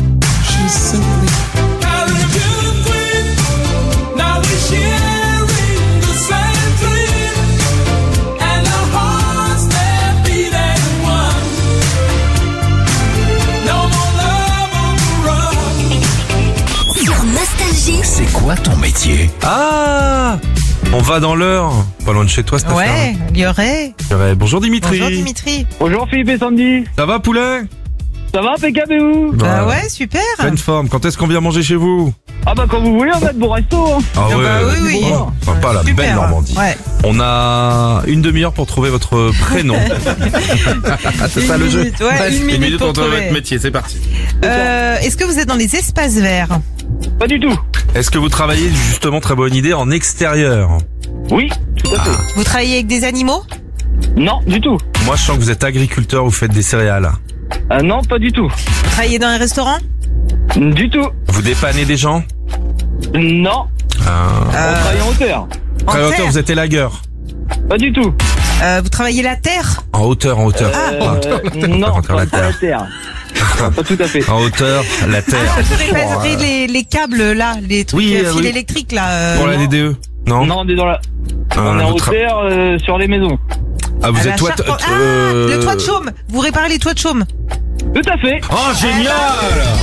Sur Nostalgie. C'est quoi ton métier? Ah, on va dans l'heure. Pas loin de chez toi, cette affaire. Ouais, il y aurait. Bonjour Dimitri. Bonjour Dimitri. Bonjour Philippe et Sandy. Ça va poulet? Ça va, impeccable et vous? Ouais, super. Pleine forme. Quand est-ce qu'on vient manger chez vous? Ah quand vous voulez, on va être bon resto. Hein. Ah oui. Oh, sympa, la Super. belle Normandie. Ouais. On a une demi-heure pour trouver votre prénom. C'est ça le jeu. Une minute pour trouver trouver. votre métier. C'est parti. Est-ce que vous êtes dans les espaces verts? Pas du tout. Est-ce que vous travaillez justement, très bonne idée, en extérieur? Oui, tout à fait. Vous travaillez avec des animaux? Non, du tout. Moi, je sens que vous êtes agriculteur, vous faites des céréales. Non, pas du tout. Vous travaillez dans un restaurant? Du tout. Vous dépannez des gens? Non. On travaille en hauteur. Très En hauteur, terre. vous êtes élagueur. Pas du tout. Vous travaillez la terre? En hauteur. Non, Encore la pas la terre. Pas tout à fait. En hauteur, la terre. Vous réparez les câbles là, les trucs fils oui. électriques là. Pour la DDE? Non? Non, on est dans la... on est en hauteur sur les maisons. Ah, vous À êtes la toit... le toit de chaume. Vous réparez les toits de chaume? Tout à fait. Oh, génial!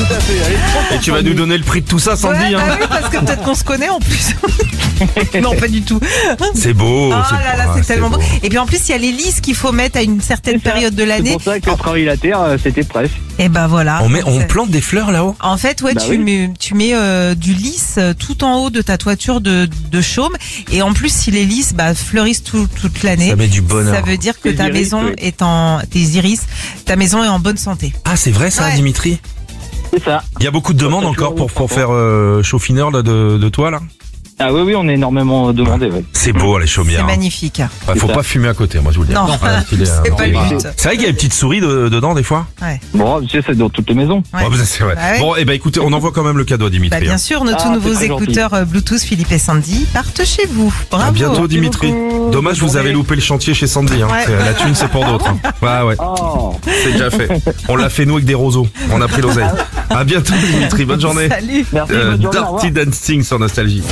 tout à fait. Elle est trop Et tu vas nous donner le prix de tout ça, Sandy, Ouais, hein. bah oui, parce que peut-être qu'on se connaît en plus. Non, pas du tout. C'est beau. Oh là là, c'est tellement beau. beau. Et puis en plus, il y a les lisses qu'il faut mettre à une certaine période de l'année. C'est pour ça que travailler la terre, c'était presque. Et ben voilà. On plante des fleurs là-haut. En fait, ouais, Bah tu oui. mets du lys tout en haut de ta toiture de chaume. Et en plus, si les lys fleurissent toute l'année, Ça met du bonheur. ça veut dire que Les ta iris, maison oui. est tes iris, ta maison est en bonne santé. Ah, c'est vrai ça, Ouais. Dimitri? C'est ça. Il y a beaucoup de demandes encore pour faire chauffineur là, de toi là. Ah oui, on est énormément demandé, ouais. C'est beau les C'est chaumières. hein. magnifique. Ouais, faut ça. pas fumer à côté, moi je vous le dis. Non, c'est pas le but. C'est vrai qu'il y a des petites souris dedans des fois. Ouais. Bon, tu sais, c'est dans toutes les maisons. Ouais. Ouais, bah, c'est vrai. Bah ouais. Bon, et ben écoutez, on envoie quand même le cadeau à Dimitri. Bah, bien hein. sûr, nos tout Ah, nouveaux c'est très gentil. écouteurs Bluetooth Philippe et Sandy partent chez vous. Bravo. À bientôt Dimitri. beaucoup. Dommage, Bonne vous avez journée. loupé le chantier chez Sandy. Hein. Ouais. La thune c'est pour d'autres. Hein. Ouais. Oh. C'est déjà fait. On l'a fait nous avec des roseaux. On a pris l'oseille. À bientôt Dimitri. Bonne journée. Salut. Merci, bonne journée, au revoir. Dirty Dancing sur Nostalgie.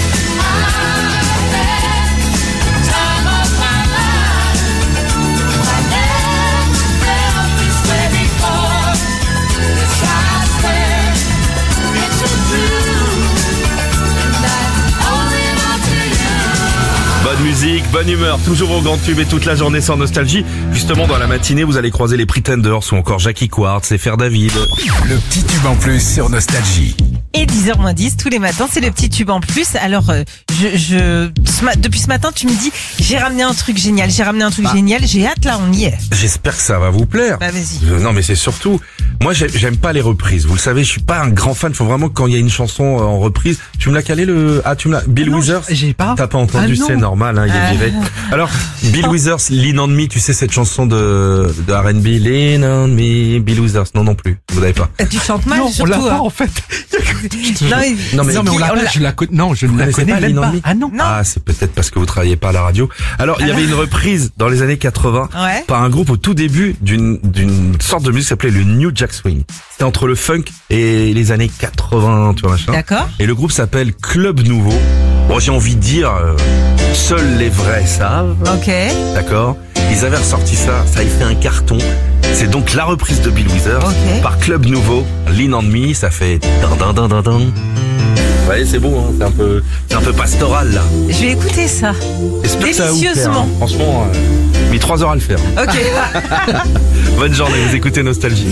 Bonne musique, bonne humeur, toujours au grand tube et toute la journée sans Nostalgie. Justement, dans la matinée, vous allez croiser les Pretenders ou encore Jackie Quartz et Faire David. Le petit tube en plus sur Nostalgie. Et 10h-10 tous les matins, c'est le petit tube en plus. Alors, depuis ce matin, tu me dis, j'ai ramené un truc génial, j'ai hâte là, on y est. J'espère que ça va vous plaire. Bah vas-y. Non mais c'est surtout, moi j'aime pas les reprises. Vous le savez, je suis pas un grand fan. Faut vraiment que quand il y a une chanson en reprise, tu me l'as calé Bill Non, Withers. j'ai pas. T'as pas entendu, Ah, non. c'est normal, hein, il est viré. Alors Bill Withers, Lean on Me, tu sais cette chanson de R&B, Lean on Me, Bill Withers, non plus, vous l'avez pas. Tu chantes mal, Non, on surtout. l'a pas hein. en fait. Non, mais, Non, mais- Non mais on l'a on pas, l'a- je la connais. Non, je ne la connaissez connais pas même Lean on pas. Me Ah non. Ah, c'est peut-être parce que vous travaillez pas à la radio. Alors, il y avait une reprise dans les années 80 Ouais. par un groupe au tout début d'une sorte de musique qui s'appelait le New Jack Swing. C'était entre le funk et les années 80, tu vois, machin. D'accord. Et le groupe s'appelle Club Nouveau. Bon, j'ai envie de dire, seuls les vrais savent. Ok. D'accord. Ils avaient ressorti ça a fait un carton. C'est donc la reprise de Bill Withers Ok. par Club Nouveau, Lean on Me, ça fait din. Vous voyez, c'est beau, hein, c'est un peu pastoral là. Je vais écouter ça. J'espère que ça va vous plaire, Délicieusement. hein. Franchement, j'ai mis 3 heures à le faire. Ok. Bonne journée, vous écoutez Nostalgie.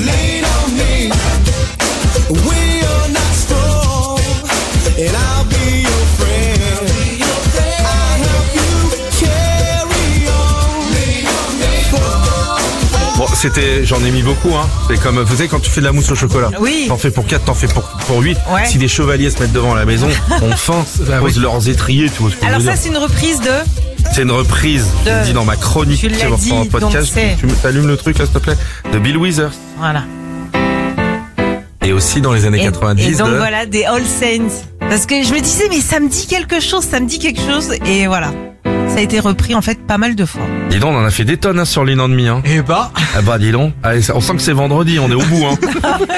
Bon, j'en ai mis beaucoup, hein. C'est comme, vous savez, quand tu fais de la mousse au chocolat. Oui. T'en fais pour 4, t'en fais pour 8. Ouais. Si des chevaliers se mettent devant la maison, enfin, Bah posent oui. leurs étriers, tu vois ce que je Alors veux ça, dire. c'est une reprise de... C'est une reprise, je De- le dis dans ma chronique, Tu l'as sur dit, un podcast. donc c'est- Tu t'allumes le truc là, s'il te plaît, de Bill Withers. Voilà. Et aussi dans les années 90 et donc de... voilà, des All Saints. Parce que je me disais, mais ça me dit quelque chose. Et voilà. Ça a été repris en fait pas mal de fois. Dis donc, on en a fait des tonnes hein, sur Lean on Me. Hein. Eh bah. Ah bah dis donc, allez, on sent que c'est vendredi, on est au bout. Hein.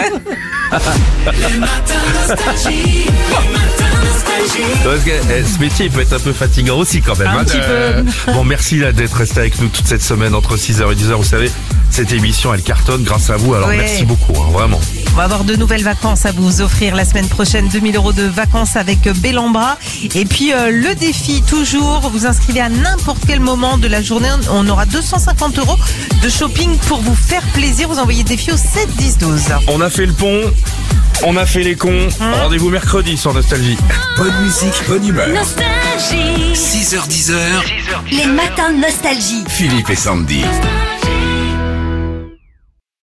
Parce que ce métier il peut être un peu fatigant aussi quand même. Un hein. petit peu. Bon, merci là d'être resté avec nous toute cette semaine entre 6h et 10h. Vous savez, cette émission elle cartonne grâce à vous, alors Ouais. merci beaucoup, hein, vraiment. On va avoir de nouvelles vacances à vous offrir la semaine prochaine. 2000 € de vacances avec Bellambra. Et puis le défi, toujours, vous inscrivez à n'importe quel moment de la journée. On aura 250 € de shopping pour vous faire plaisir. Vous envoyez défi au 7 10 12. On a fait le pont, on a fait les cons. Rendez-vous mercredi sur Nostalgie. Bonne musique, bonne humeur. Nostalgie. 6h10. Les matins de Nostalgie. Philippe et Sandy.